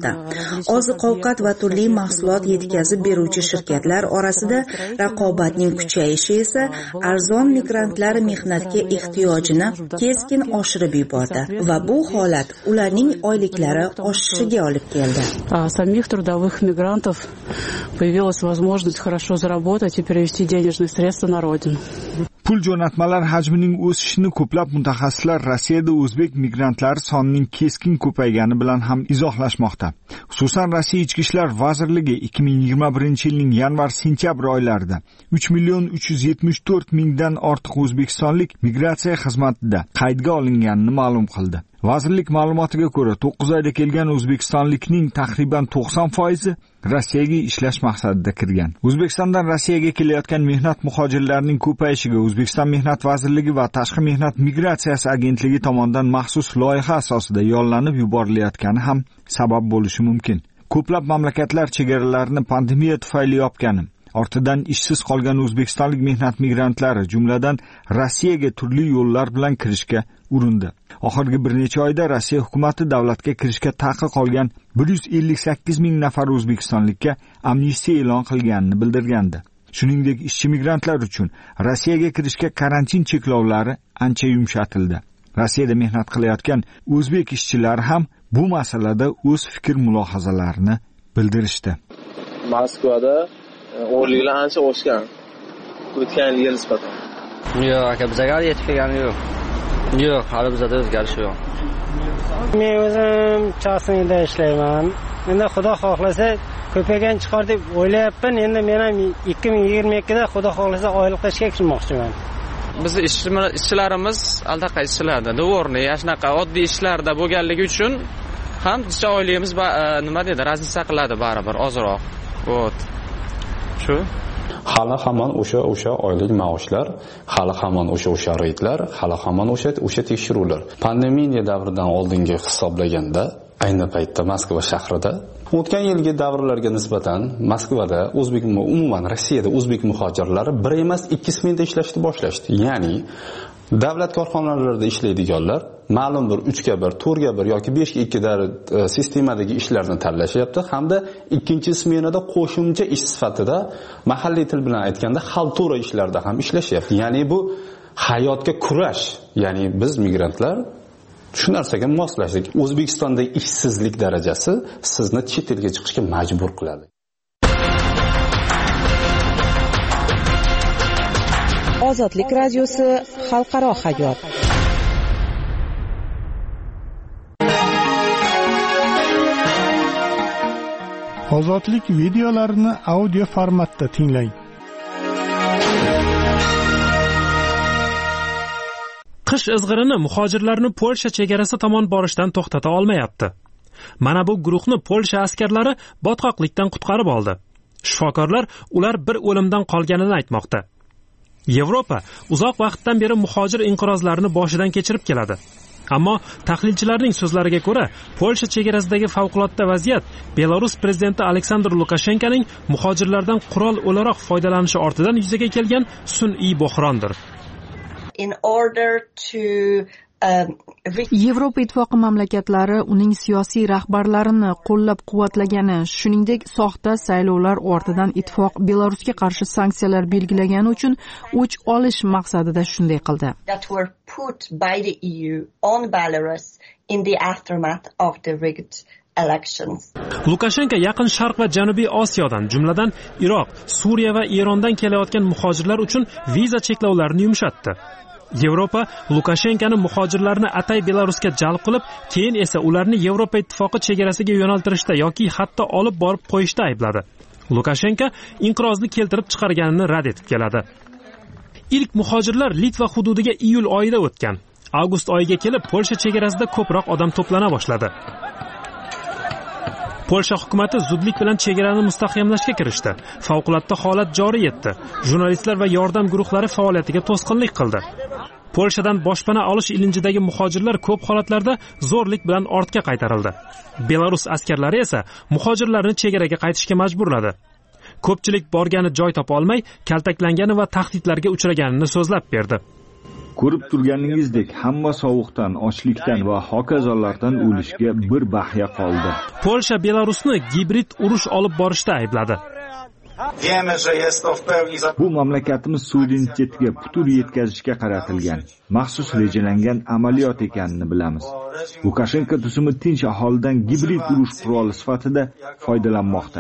qilmoqda. Oziq-ovqat va turli mahsulot yetkazib beruvchi shirkatlar orasida raqobatning kuchayishi esa arzon migrantlar mehnatga ehtiyojini keskin oshirib yubordi va bu holat ularning oyliklari oshishiga olib keldi. Самих трудовых мигрантов появилась возможность хорошо заработать и перевести денежные средства на родину. Pul jo'natmalar hajmining o'sishini ko'plab mutaxassislar Rossiyada o'zbek migrantlari sonining keskin ko'paygani bilan ham izohlashmoqda. Xususan, Rossiya Ichki ishlar vazirligi ikki ming yigirma birinchi yilning yanvar-sentyabr oylarida uch million uch yuz yetmish to'rt mingdan ortiq o'zbekistonlik migratsiya xizmatida qaydga olinganini ma'lum qildi. Vazirlik ma'lumotiga ko'ra, to'qqiz oyda kelgan o'zbekistonlikning taxriban to'qson foizi Rossiyaga ishlash maqsadida kirgan. O'zbekistondan Rossiyaga kelayotgan mehnat muhojirlarining ko'payishiga O'zbekiston Mehnat vazirligi va Tashqi mehnat migratsiyasi agentligi tomonidan maxsus loyiha asosida yollanib yuborilayotgani ham sabab bo'lishi mumkin. Ko'plab mamlakatlar chegaralarini pandemiya tufayli yopgani, ortidan ishsiz qolgan o'zbekistonlik mehnat migrantlari, jumladan Rossiyaga turli yo'llar bilan kirishga urindi. Oxirgi bir necha oyda Rossiya hukumatı davlatga kirishga taqiq qolgan bir yuz ellik sakkiz ming nafar o'zbekistonlikka amnistiya e'lon qilganini bildirgandi. Shuningdek, ishchi migrantlar uchun Rossiyaga kirishga karantin cheklovlari ancha yumshatildi. Rossiyada mehnat qilayotgan o'zbek ishchilar ham bu masalada o'z fikr-mulohazalarini bildirishdi. Moskvada o'g'irliklar ancha oshgan. O'tgan yilga nisbatan. Yo'q, aka, bizga yetib kelgani yo'q. Yo'q, hali bizda o'zgarish yo'q. Men o'zim chaqsimda ishlayman. Endi Xudo xohlasa ko'paygan chiqar deb o'ylayapman. Endi men ham ikki ming yigirma ikkida Xudo xohlasa oylikda ishga kirmoqchiman. Biz ishchilarimiz aldaqa ishchilarda, do'g'ri, shunaqa oddiy ishlarda bo'lganligi uchun ham bizcha oyligimiz nima deydi, razlisa qiladi baribir ozroq. Vot. Shu hali hamon o'sha o'sha oylik maoshlar, hali hamon o'sha o'sha reytlar, hali hamon o'sha o'sha tekshiruvlar. Pandemiya davridan oldingi hisoblaganda ayni paytda Moskva shahrida o'tgan yilgi davrlarga nisbatan Moskvada o'zbek umuman Rossiyada o'zbek muhojirlari bir emas ikki smenada ishlashni boshlashdi. Ya'ni davlat korxonalarida ishlaydiganlar ma'lum bir uch ga bir, to'rt ga bir yoki besh ga ikki dar sistemadagi ishlarni tanlashyapti hamda ikkinchi smenada qo'shimcha ish sifatida mahalliy til bilan aytganda xaltura ishlarda ham ishlashyapti. Ya'ni bu hayotga kurash. Ya'ni biz migrantlar shu narsaga moslashdik. O'zbekistonda ishsizlik darajasi sizni chet elga chiqishga majbur qiladi. Ozodlik radiosi xalqaro hayot. Ozodlik videolarini audio formatda tinglang. Qish izg'irini muhojirlarni Polsha chegarasi tomon borishdan to'xtata olmayapti. Mana bu guruhni Polsha askarlari botqoqlikdan qutqarib oldi. Shifokorlar ular bir o'limdan qolganini aytmoqda. Yevropa uzoq vaqtdan beri muhojir inqirozlarini boshidan kechirib keladi. Ammo tahlilchilarning so'zlariga ko'ra, Polsha chegarasidagi favqulodda vaziyat Belarus prezidenti Aleksandr Lukashenkoning muhojirlardan qurol o'laroq foydalanishi ortidan yuzaga kelgan sun'iy bo'hrondir. In order to Yevropa ittifoqi mamlakatlari uning siyosiy rahbarlarini qo'llab-quvvatlagani, shuningdek, soxta saylovlar ortidan ittifoq Belarusga qarshi sanksiyalar belgilagani uchun o'ch olish maqsadida shunday qildi. That were put by the E U on Belarus in the aftermath of the rigged elections. Lukashenko Yaqin Sharq va Janubiy Osiyodan, jumladan Iroq, Suriya va Erondan kelayotgan muhojirlar uchun viza cheklovlarini yumshatdi. Yevropa Lukashenkoni muhojirlarni atay Belarusga jalb qilib, keyin esa ularni Yevropa ittifoqi chegarasiga yo'naltirishda yoki hatto olib borib qo'yishda aybladi. Lukashenko inqirozni keltirib chiqarganini rad etib keladi. Ilk muhojirlar Litva hududiga iyul oyida o'tgan. Avgust oyiga kelib Polsha chegarasida ko'proq odam to'plana boshladi. Polsha hukumatı zudlik bilan chegarani mustahkamlashga kirishdi. Favqulodda holat joriy etdi. Jurnalistlar va yordam guruhlari faoliyatiga to'sqinlik qildi. Polshadan boshpana olish ilinjidagi muhojirlar ko'p holatlarda zo'rlik bilan ortga qaytarildi. Belarus askarlari esa muhojirlarni chegaraga qaytishga majburladi. Ko'pchilik borgani joy topa olmay, kaltaklangani va tahdidlarga uchraganini so'zlab berdi. Ko'rib turganingizdek, hamma sovuqdan, ochlikdan va hokazolardan o'lishga bir bahya qoldi. Polsha Belarusni gibrid urush olib borishda aybladi. Bu mamlakatimiz suverenitetiga putur yetkazishga qaratilgan, maxsus rejalangan amaliyot ekanini bilamiz. Lukashenko tuzumi tinch aholidan gibrid urush quroli sifatida foydalanmoqda.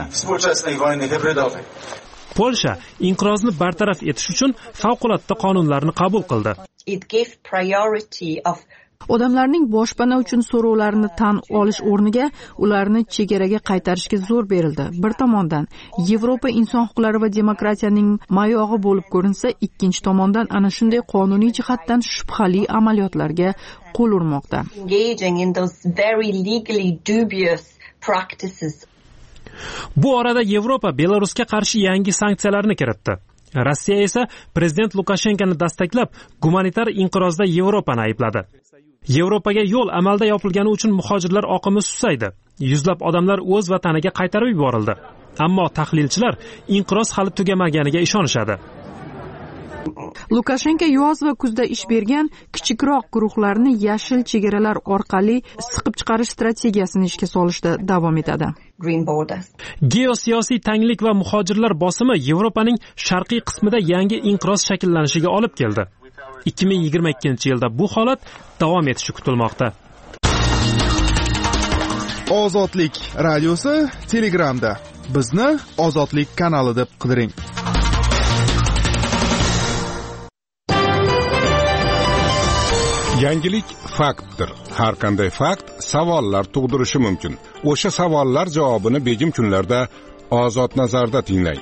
Polsha inqirozni bartaraf etish uchun favqulodda qonunlarni qabul qildi. It gave priority of Odamlarning boshpana uchun so'rovlarini tan olish o'rniga ularni chegaraga qaytarishga zo'r berildi. Bir tomondan Yevropa inson huquqlari va demokratiyaning mayog'i bo'lib ko'rinsa, ikkinchi tomondan ana shunday qonuniy jihatdan shubhali amaliyotlarga qo'l urmoqda. Engaging in those very legally dubious practices. Bu orada Yevropa Belarusga qarshi yangi sanksiyalarni kiritdi. Rossiya esa prezident Lukashenkoni dastaklab, gumanitar inqirozda Yevropani aybladi. Yevropaga yo'l amalda yopilgani uchun muhojirlar oqimi susaydi. Yuzlab odamlar o'z vataniga qaytarib yuborildi. Ammo tahlilchilar inqiroz hali tugamaganiga ishonishadi. Lukashenko yoz va kuzda ish bergan kichikroq guruhlarni yashil chegaralar orqali siqib chiqarish strategiyasini ishga solishda davom etadi. Geosiyosiy tanglik va muhojirlar bosimi Yevropaning sharqiy qismida yangi inqiroz shakllanishiga olib keldi. ikki ming yigirma ikkinchi yilda bu holat davom etishi kutilmoqda. Ozodlik radiosi Telegramda. Bizni Ozodlik kanali deb qidiring. Yangilik faktdir. Har qanday fakt savollar tug'dirishi mumkin. O'sha savollar javobini begim kunlarda Ozod nazarda tinglang.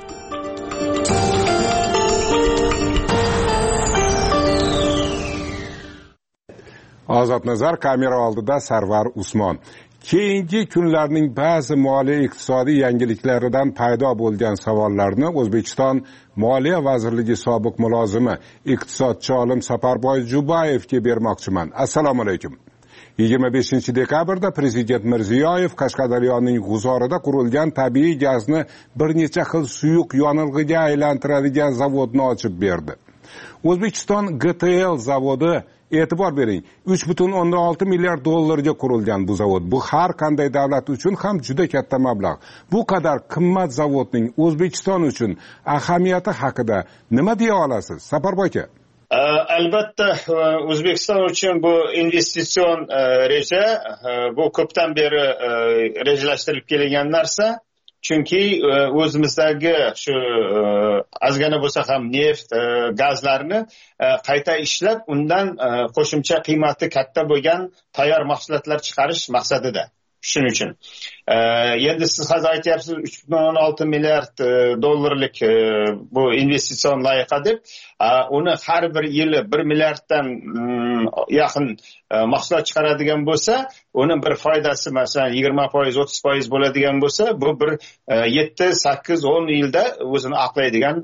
Ozod nazar kamera oldida Sarvar Usmon. Keyingi kunlarning ba'zi moliya iqtisodiy yangiliklaridan paydo bo'lgan savollarni O'zbekiston Moliya vazirligi sobiq mulozimi iqtisodchi olim Saparboy Jubayevga bermoqchiman. Assalomu alaykum. yigirma beshinchi dekabrda Prezident Mirziyoyev Qashqadaryoning G'uzorida qurilgan tabiiy gazni bir necha xil suyuq yonilg'iga aylantiradigan zavodni ochib berdi. O'zbekiston G T L zavodi, e'tibor bering, uch butun o'ndan olti milliard dollarga qurilgan bu zavod. Bu har qanday davlat uchun ham juda katta mablag'. Bu qadar qimmat zavodning O'zbekiston uchun ahamiyati haqida nima deya olasiz, Saparboy aka? Albatta, O'zbekiston uchun bu investitsion reja, bu ko'pdan beri rejalashtirilib kelingan narsa. Chunki o'zimizdagi shu ozgina bo'lsa ham neft, gazlarni qayta ishlab, undan qo'shimcha qiymati katta bo'lgan tayyor mahsulotlar chiqarish maqsadida. Shuning uchun. Endi siz hozir aytyapsiz uch butun o'n olti milliard dollarlik bu investitsion loyiha deb, uni har bir yili bir milliarddan yaqin mahsulot chiqaradigan bo'lsa, uni bir foydasi masalan yigirma foiz, o'ttiz foiz bo'ladigan bo'lsa, bu bir yetti, sakkiz, o'n yilda o'zini oqlaydigan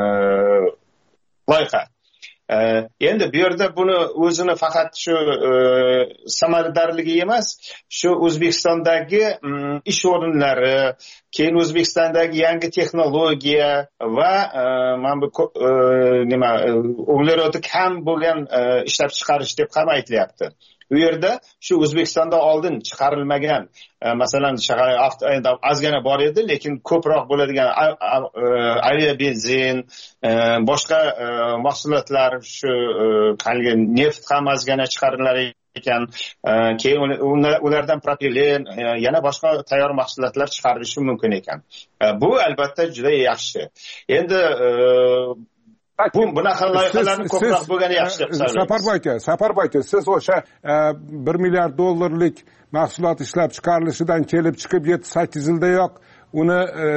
loyiha. Endi bu yerda buni o'zini faqat shu samaradorligi emas, shu O'zbekistondagi ish o'rinlari, keyin O'zbekistondagi yangi texnologiya va mana bu nima uglerodi kam bo'lgan ishlab chiqarish deb ham aytilyapti. Bu yerda shu O'zbekistonda oldin chiqarilmagan, masalan, ozgina bor edi, lekin ko'proq bo'ladigan aviabenzin, boshqa mahsulotlar, shu qalin neft ham ozgina chiqarilar ekan, keyin ulardan propilen, yana boshqa tayyor mahsulotlar chiqarilishi mumkin ekan. Bu albatta juda yaxshi. Endi bu bunaqa loyihalarni ko'proq bo'lgani yaxshi deb hisoblayman. Saparboy aka, Saparboy aka, siz o'sha bir milliard dollarlik mahsulot ishlab chiqarilishidan kelib chiqib yetti sakkiz yildayoq uni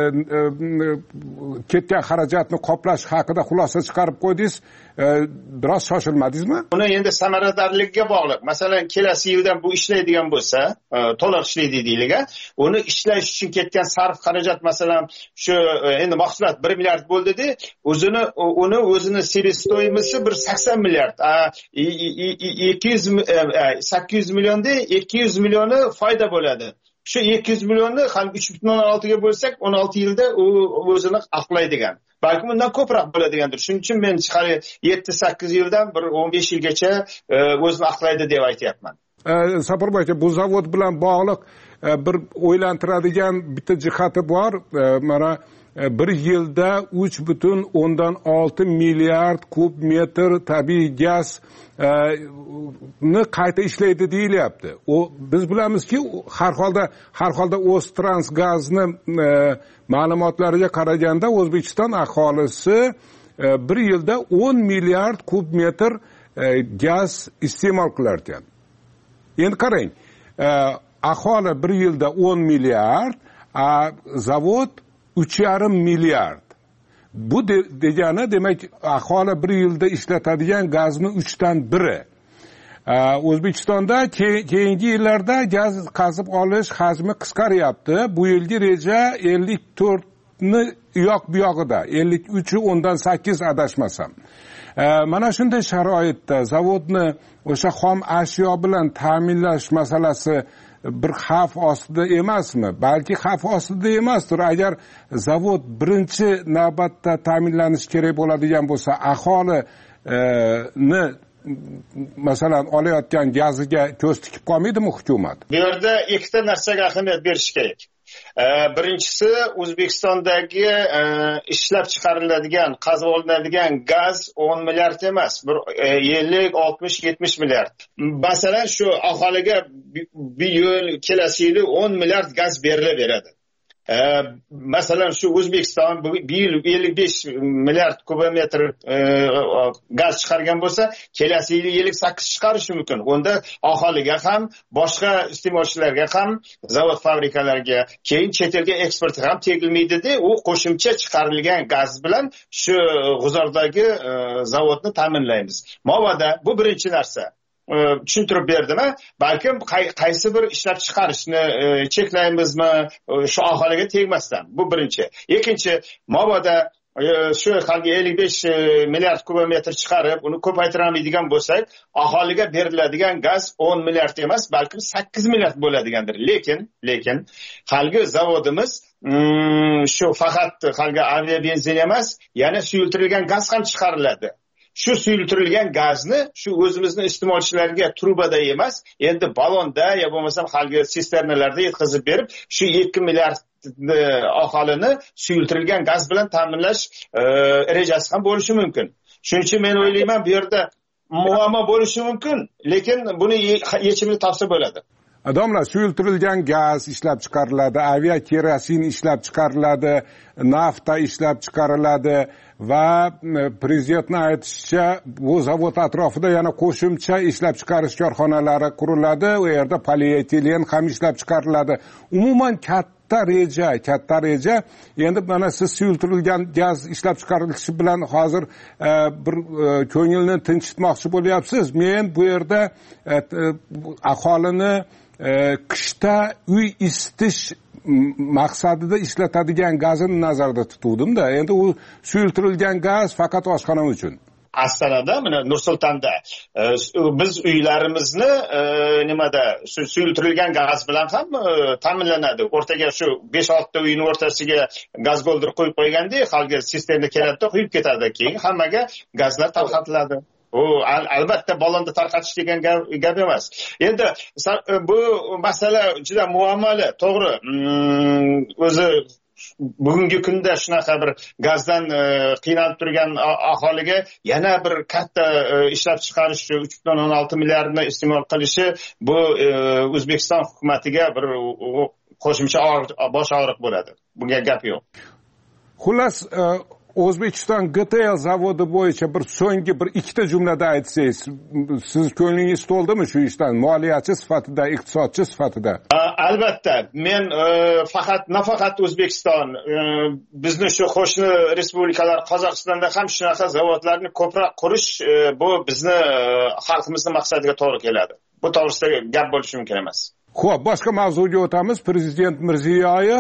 ketgan xarajatni qoplash haqida xulosa chiqarib qo'ydingiz. Biroz shoshilmadingizmi? Uni endi samaradorlikka bog'liq. Masalan, kelasi yildan bu ishlaydigan bo'lsa, to'liq ishlaydi deylik-a, uni ishlash uchun ketgan sarf xarajat, masalan, shu endi mahsulot bir milliard bo'ldi-da, o'zini uni o'zini себестоимости bir sakson milliard. ikki yuz sakkiz yuz millionda ikki yuz millioni foyda bo'ladi. Shu ikki yuz millionni ham uch butun o'n olti ga bo'lsak, o'n olti yilda u o'zini oqlaydigan. balkim undan ko'proq bo'ladigandir. Shuning uchun men hali yetti sakkiz yildan bir o'n besh yilgacha o'zini aqlaydi deb aytyapman. Saparboy aka, bu zavod bilan bog'liq bir o'ylantiradigan bitta jihati bor. Mana bir yilda uch butun o'ndan olti milliard kub metr tabiiy gaz ni qayta ishlaydi deyilyapti. O biz bilamizki, har holda har holda O'ztransgazni ma'lumotlariga qaraganda O'zbekiston aholisi bir yilda o'n milliard kub metr gaz iste'mol qilar ekan. Endi qarang, aholi bir yilda o'n milliard, zavod uch yarim milliard. Bu degani demak aholi bir yilda ishlatadigan gazni uchdan biri. O'zbekistonda keyingi yillarda gaz qazib olish hajmi qisqaryapti. Bu yilgi reja ellik to'rt ni yoq bu yog'ida, ellik uch o'ndan sakkiz adashmasam. Mana shunday sharoitda zavodni o'sha xom ashyo bilan ta'minlash masalasi bir xavf ostida emasmi? Balki xavf ostida emasdir. Agar zavod birinchi navbatda ta'minlanish kerak bo'ladigan bo'lsa, aholini masalan olayotgan gaziga ko'z tikib qolmaydimi hukumat? Bu yerda ikkita narsaga ahamiyat berish kerak. Birinchisi, O'zbekistondagi ishlab chiqariladigan, qazib olinadigan gaz o'n milliard emas, bir ellik, oltmish, yetmish milliard. Masalan, shu aholiga bir yil kelasi yili o'n milliard gaz berilaveradi. Masalan, shu O'zbekiston bir yil ellik besh milliard kubometr gaz chiqargan bo'lsa, kelasi yili ellik sakkiz chiqarishi mumkin. Unda aholiga ham, boshqa iste'molchilarga ham, zavod fabrikalarga, keyin chet elga eksport ham tegilmaydi-da, u qo'shimcha chiqarilgan gaz bilan shu g'uzordagi zavodni ta'minlaymiz. Mobodo bu birinchi narsa. Tushuntirib berdim-a? Balkim qaysi bir ishlab chiqarishni cheklaymizmi, shu aholiga tegmasdan. Bu birinchi. Ikkinchi, mobodo shu halgi ellik besh milliard kubometr chiqarib, uni ko'paytirolmaydigan bo'lsak, aholiga beriladigan gaz o'n milliard emas, balkim sakkiz milliard bo'ladigandir. Lekin, lekin halgi zavodimiz shu faqat halgi aviabenzin emas, yana suyultirilgan gaz ham chiqariladi. Shu suyultirilgan gazni shu o'zimizni iste'molchilarga trubada emas, endi ballonda yo bo'lmasam halgi sisternalarda yetkazib berib, shu ikki milliard aholini suyultirilgan gaz bilan ta'minlash rejasi ham bo'lishi mumkin. Shuning uchun men o'ylayman, bu yerda muammo bo'lishi mumkin, lekin buni yechimini topsa bo'ladi. Domla, suyultirilgan gaz ishlab chiqariladi, avia kerosin ishlab chiqariladi, nafta ishlab chiqariladi va prezidentning aytishicha, bu zavod atrofida yana qo'shimcha ishlab chiqarish korxonalari quriladi, u yerda polietilen ham ishlab chiqariladi. Umuman katta reja, katta reja. Endi mana siz suyultirilgan gaz ishlab chiqarilishi bilan hozir bir ko'ngilni tinchitmoqchi bo'lyapsiz. Men bu yerda aholini qishda uy isitish maqsadida ishlatadigan gazini nazarda tutuvdim-da. Endi u suyultirilgan gaz faqat oshxona uchun. Aslida mana Nur-Sultonda biz uylarimizni nimada suyultirilgan gaz bilan ham ta'minlanadi. O'rtaga shu besh olti uyning o'rtasiga gaz goldir qo'yib qo'yganda, halgi sisterna keladi-da, quyib ketadi. Keyin hammaga gazlar tarqatiladi. O albatta ballonda tarqatish degan gap emas. Endi bu masala juda muammoli, to'g'ri. O'zi bugungi kunda shunaqa bir gazdan qiynalib turgan aholiga yana bir katta ishlab chiqarish uch butun o'n olti milliardni iste'mol qilishi bu O'zbekiston hukumatiga bir qo'shimcha bosh og'riq bo'ladi. Bunga gap yo'q. Xullas, O'zbekiston G T L zavodi bo'yicha bir so'nggi bir ikkita jumlada aytsangiz, siz ko'nglingiz to'ldimi shu ishdan, moliyachi sifatida, iqtisodchi sifatida? Albatta, men faqat nafaqat O'zbekiston, bizni shu qo'shni respublikalar Qozog'istonda ham shunaqa zavodlarni ko'proq qurish, bu bizni xalqimizning maqsadiga to'g'ri keladi. Bu to'g'risida gap bo'lishi mumkin emas. Xo'p, boshqa mavzuga o'tamiz. Prezident Mirziyoyev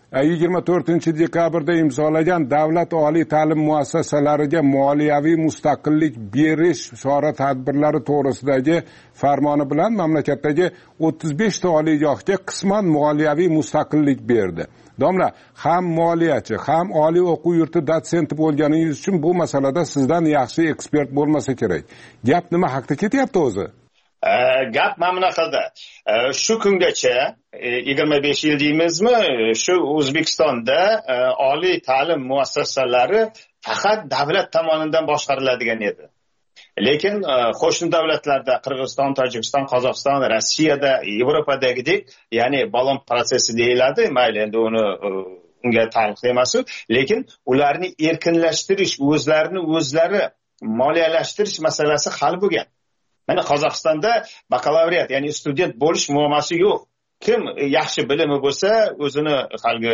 yigirma to'rtinchi dekabrda imzolagan davlat oliy ta'lim muassasalariga moliyaviy mustaqillik berish chora-tadbirlari to'g'risidagi farmoni bilan mamlakatdagi o'ttiz beshta oliygohga qisman moliyaviy mustaqillik berdi. Domla, ham moliyachi, ham oliy o'quv yurti dotsenti bo'lganingiz uchun bu masalada sizdan yaxshi ekspert bo'lmasa kerak. Gap nima haqida ketyapti o'zi? Gap mana bunaqada. Shu kungacha yigirma besh yil deymizmi, shu O'zbekistonda oliy ta'lim muassasalari faqat davlat tomonidan boshqariladigan edi. Lekin qo'shni davlatlarda Qirg'iziston, Tojikiston, Qozog'iston, Rossiyada, Yevropadagidek, ya'ni balon prosessi deyiladi, mayli endi uni unga taalluqli emas, lekin ularni erkinlashtirish, o'zlarini o'zlari moliyalashtirish masalasi hal bo'lgan. Mana Qozog'istonda bakalavriat, ya'ni student bo'lish muammosi yo'q. Kim yaxshi bilimi bo'lsa, o'zini halgi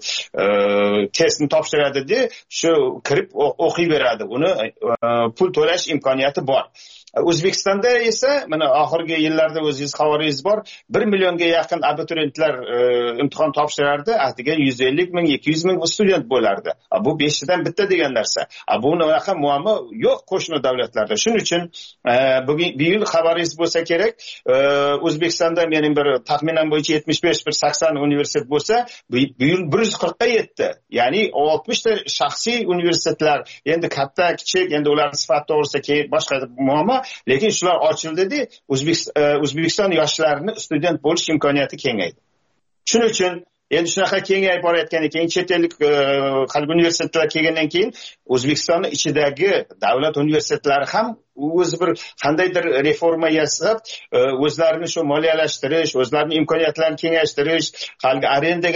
testni topshiradi-da, shu kirib o'qiyveradi. Uni pul to'lash imkoniyati bor. O'zbekistonda esa mana oxirgi yillarda o'zingiz xabaringiz bor, bir millionga yaqin abituriyentlar imtihon topshirardi, atiga yuz ellik ming, ikki yuz ming student bo'lardi. Bu beshtadan bitta degan narsa. Bu unaqa muammo yo'q qo'shni davlatlarda. Shuning uchun bugun bu yil xabaringiz bo'lsa kerak, O'zbekistonda mening bir taxminan bo'yicha yetmish besh bir sakson universitet bo'lsa, bu yil bir yuz qirqqa yetdi. Ya'ni oltmishta shaxsiy universitetlar, endi katta, kichik, endi ularning sifati to'g'risida keyin boshqa muammo. Lekin shular ochildida O'zbekiston yoshlarini student bo'lish imkoniyati kengaydi. Shuning uchun endi shunaqa kengayib borayotgandan keyin chet ellik xalq universitetlar kelgandan keyin O'zbekistonning ichidagi davlat universitetlari ham o'zi bir qandaydir reforma yasab, o'zlarini shu moliyalashtirish, o'zlarining imkoniyatlarini kengaytirish, xalq arendaga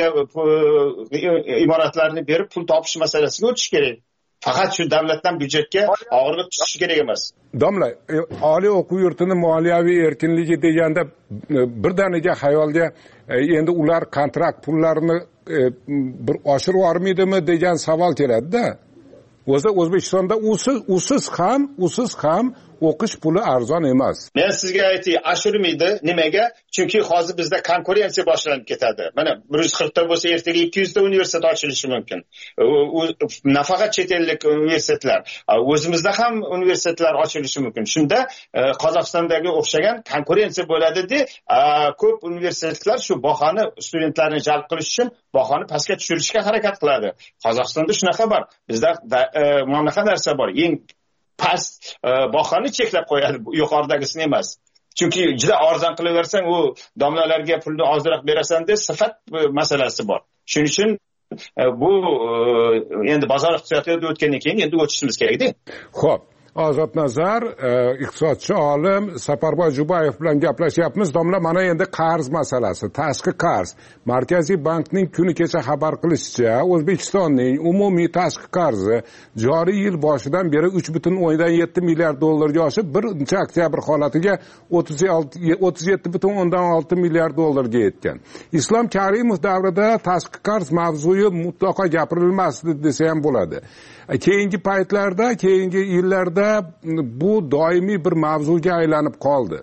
imoratlarni berib pul topish masalasiga o'tish kerak. Faqat shu davlatdan byudjetga og'irlik tushishi kerak emas. Domla, oliy o'quv yurtini moliyaviy erkinligi deganda birdaniga xayolga endi ular kontrakt pullarini bir oshirib yormaydimi degan savol keladi-da. O'zi O'zbekistonda usiz usiz ham, usiz ham o'qish puli arzon emas. Men sizga aytay, oshirmaydi. Nimaga? Chunki hozir bizda konkurensiya boshlanib ketadi. Mana bir yuz qirqta bo'lsa, ertaga ikki yuzta universitet ochilishi mumkin. Nafaqat chet ellik universitetlar, o'zimizda ham universitetlar ochilishi mumkin. Shunda Qozog'istondagi o'xshagan konkurensiya bo'ladi-da, ko'p universitetlar shu bahoni studentlarni jalb qilish uchun bahoni pastga tushirishga harakat qiladi. Qozog'istonda shunaqa bor. Bizda mana qanaqa narsa bor. Eng past bahoni cheklab qo'yadi, yuqoridagisini emas. Chunki juda arzon qilaversang, u domlalarga pulni ozroq berasan deb sifat masalasi bor. Shuning uchun bu endi bozor iqtisodiyoti o'tgandan keyin endi o'tishimiz kerak-da. Xo'p, Ozodnazar, iqtisodchi olim Safarboy Jubayev bilan gaplashyapmiz. Domla, mana endi qarz masalasi, tashqi qarz. Markaziy bankning kuni kecha xabar qilishicha, O'zbekistonning umumiy tashqi qarzi joriy yil boshidan beri uch butun o'ndan yetti milliard dollarga oshib, birinchi oktyabr holatiga o'ttiz yetti butun o'ndan olti milliard dollarga yetgan. Islom Karimov davrida tashqi qarz mavzuyi mutlaqo gapirilmasdi desa ham bo'ladi. Keyingi paytlarda, keyingi yillarda bu doimiy bir mavzuga aylanib qoldi.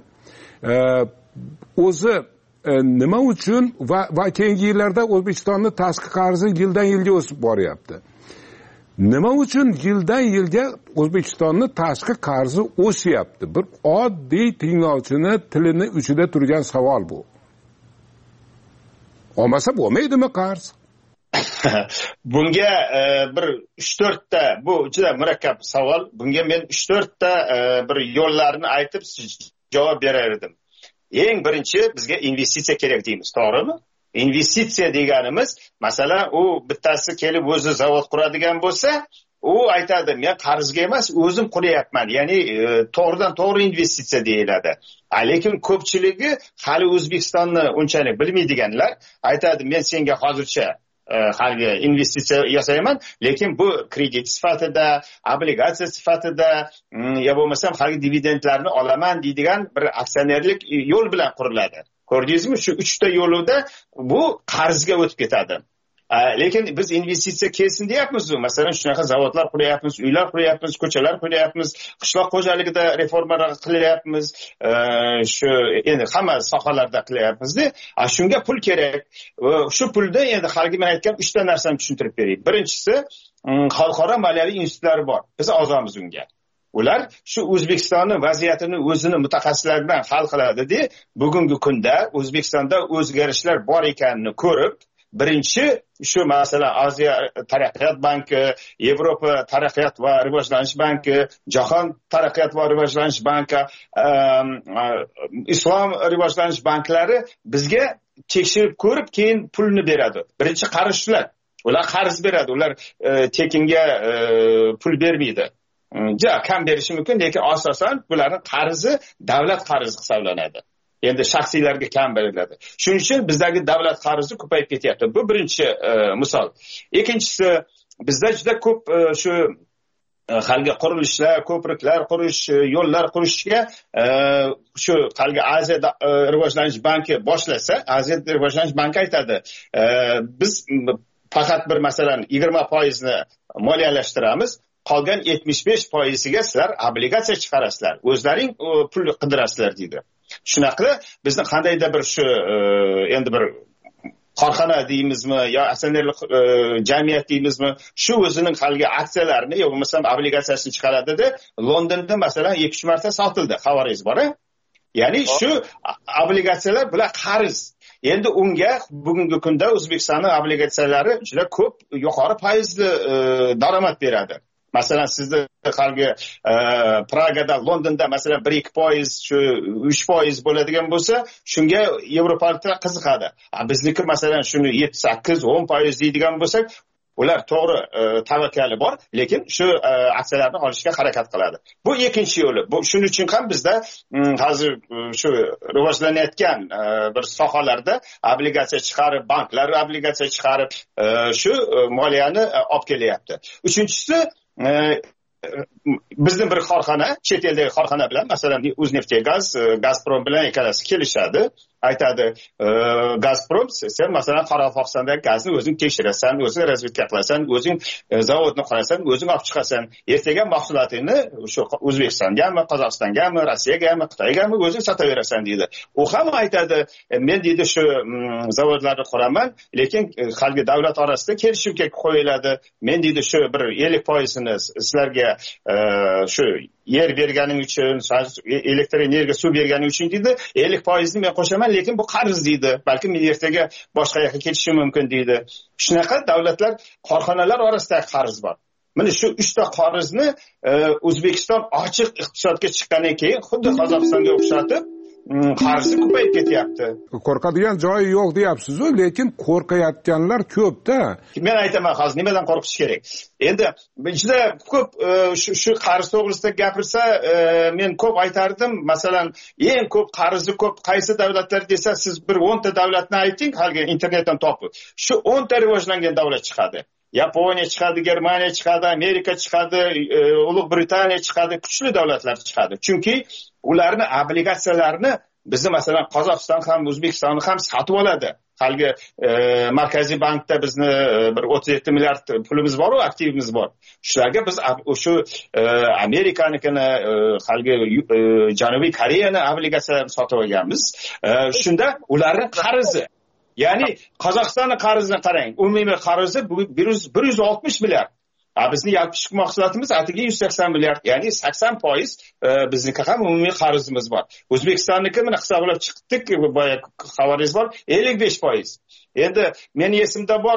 O'zi nima uchun va va keyingi yillarda O'zbekistonning tashqi qarzi yildan yilga o'sib boryapti? Nima uchun yildan yilga O'zbekistonning tashqi qarzi o'syapti? Bir oddiy tinglovchini tilini uchida turgan savol bu. Olmasa bo'lmaydimi qarz? Bunga bir uch to'rtta, bu juda murakkab savol. Bunga men uch to'rtta bir yo'llarni aytib javob berar edim. Eng birinchi bizga investitsiya kerak deymiz, to'g'rimi? Investitsiya deganimiz, masalan, u bittasi kelib o'zi zavod quradigan bo'lsa, u aytadi, men qarzga emas, o'zim quryapman. Ya'ni to'g'ridan to'g'ri investitsiya deyiladi. Lekin ko'pchiligi hali O'zbekistonni unchalik bilmaydiganlar aytadi, men senga hozircha halgi investitsiya yasayman, lekin bu kredit sifatida, obligatsiya sifatida yo bo'lmasam halgi dividendlarni olaman deydigan bir aksionerlik yo'l bilan quriladi. Ko'rdingizmi? Shu uchta yo'lda bu qarzga o'tib ketadi. lekin biz investitsiya kelsin deyapmiz. Masalan, shunaqa zavodlar quryapmiz, uylar quryapmiz, ko'chalar quryapmiz, qishloq xo'jaligida reformalar qilyapmiz, shu endi hamma sohalarda qilyapmiz-da. Shunga pul kerak. Shu pulda endi haliga men aytgan uchta narsani tushuntirib beraylik. Birinchisi, xalqaro moliyaviy institutlar bor. Biz a'zomiz unga. Ular shu O'zbekistonning vaziyatini o'zini mutaxassislar bilan hal qiladi-da. Bugungi kunda O'zbekistonda o'zgarishlar bor ekanini ko'rib, birinchi shu masalan Osiyo taraqqiyot banki, Yevropa taraqqiyot va rivojlanish banki, Jahon taraqqiyot va rivojlanish banki, Islom rivojlanish banklari bizga tekshirib ko'rib, keyin pulni beradi. Birinchi qarz shular. Ular qarz beradi, ular tekinga pul bermaydi. Ja, kam berishi mumkin, lekin asosan bularning qarzi davlat qarzi hisoblanadi. Endi shaxsiylarga kam beriladi. Shuning uchun bizdagi davlat qarzi ko'payib ketyapti. Bu birinchi misol. Ikkinchisi, bizda juda ko'p shu xalqi qurilishlar, ko'priklar qurish, yo'llar qurishga shu xalqi Aziya rivojlanish banki boshlasa, Aziya rivojlanish banki aytadi, biz faqat bir masalan yigirma foiz ni moliyalashtiramiz. Qolgan yetmish besh foiziga sizlar obligatsiya chiqarasizlar. O'zlaring pul qidirasizlar deydi. Shunaqa bizni qandaydir bir shu endi bir korxona deymizmi yo aksionerlik jamiyat deymizmi, shu o'zining xalqi aksiyalarini yo bo'lmasa obligatsiyasini chiqaradi-da, Londonda masalan ikki uch marta sotildi, xabaringiz bor-a? Ya'ni shu obligatsiyalar bular qarz. Endi unga bugungi kunda O'zbekistonning obligatsiyalari juda ko'p yuqori foizli daromad beradi. Masalan, sizni xalqi Pragada, Londonda masalan bir ikki foiz, shu uch foiz bo'ladigan bo'lsa, shunga yevropaliklar qiziqadi. Bizniki masalan shuni yetti sakkiz o'n foiz deydigan bo'lsak, ular to'g'ri tavakkali bor, lekin shu aksiyalarni olishga harakat qiladi. Bu ikkinchi yo'li. Bu shuning uchun ham bizda hozir shu rivojlanayotgan bir sohalarda obligatsiya chiqarib, banklar obligatsiya chiqarib, shu moliyani olib kelyapti. Uchinchisi, bizning bir korxona, chet eldagi korxona bilan, masalan, O'zneftegaz, Gazprom bilan ikkalasi kelishadi. Aytadi, Gazprom, sen masalan Qoraqalpog'istondagi gazni o'zing tekshirasan, o'zing razvedka qilasan, o'zing zavodni qurasan, o'zing olib chiqasan. Ertaga mahsulotingni shu O'zbekistongami, Qozog'istongami, Rossiyagami, Xitoygami o'zing sotaverasan deydi. U ham aytadi, men deydi shu zavodlarni quraman, lekin xalqi davlat orasida kelishuvga qo'yiladi. Men deydi shu bir ellik foizini sizlarga shu yer berganing uchun, elektr energiya, suv berganing uchun deydi, ellik foizni men qo'shaman, lekin bu qarz deydi. Balki men ertaga boshqa yoqqa ketishim mumkin deydi. Shunaqa davlatlar, korxonalar orasida qarz bor. Mana shu uchta qarzni O'zbekiston ochiq iqtisodga chiqqanidan keyin xuddi Qozog'istonga o'xshatib qarzi ko'payib ketyapti. Qo'rqadigan joyi yo'q deyapsiz-ku, lekin qo'rqayotganlar ko'p-da. Men aytaman, hozir nimadan qo'rqish kerak? Endi juda ko'p shu qarz to'g'risida gapirsa, men ko'p aytardim. Masalan, eng ko'p qarzi ko'p qaysi davlatlar desa, siz bir o'n ta davlatni ayting, haliga internetdan topib. Shu o'n ta rivojlangan davlat chiqadi. Yaponiya chiqadi, Germaniya chiqadi, Amerika chiqadi, Ulug' Britaniya chiqadi, kuchli davlatlar chiqadi. Chunki ularni obligatsiyalarini bizni masalan Qozog'iston ham, O'zbekiston ham sotib oladi. Haligi Markaziy bankda bizni bir o'ttiz yetti milliard pulimiz bor, aktivimiz bor. Shularga biz o'sha Amerikanikini, haligi Janubiy Koreyani obligatsiyalarini sotib olganmiz. Shunda ularning qarzi, ya'ni Qozog'istonning qarzini qarang, umumiy qarzi bir yuz oltmish milliard. Bizni yalpi ishki mahsulotimiz atiga yuz sakson milliard, ya'ni sakson foiz bizniki ham umumiy qarzimiz bor. O'zbekistonniki mana hisoblab chiqdik, boya xabaringiz bor, ellik besh foiz. Endi meni esimda bor,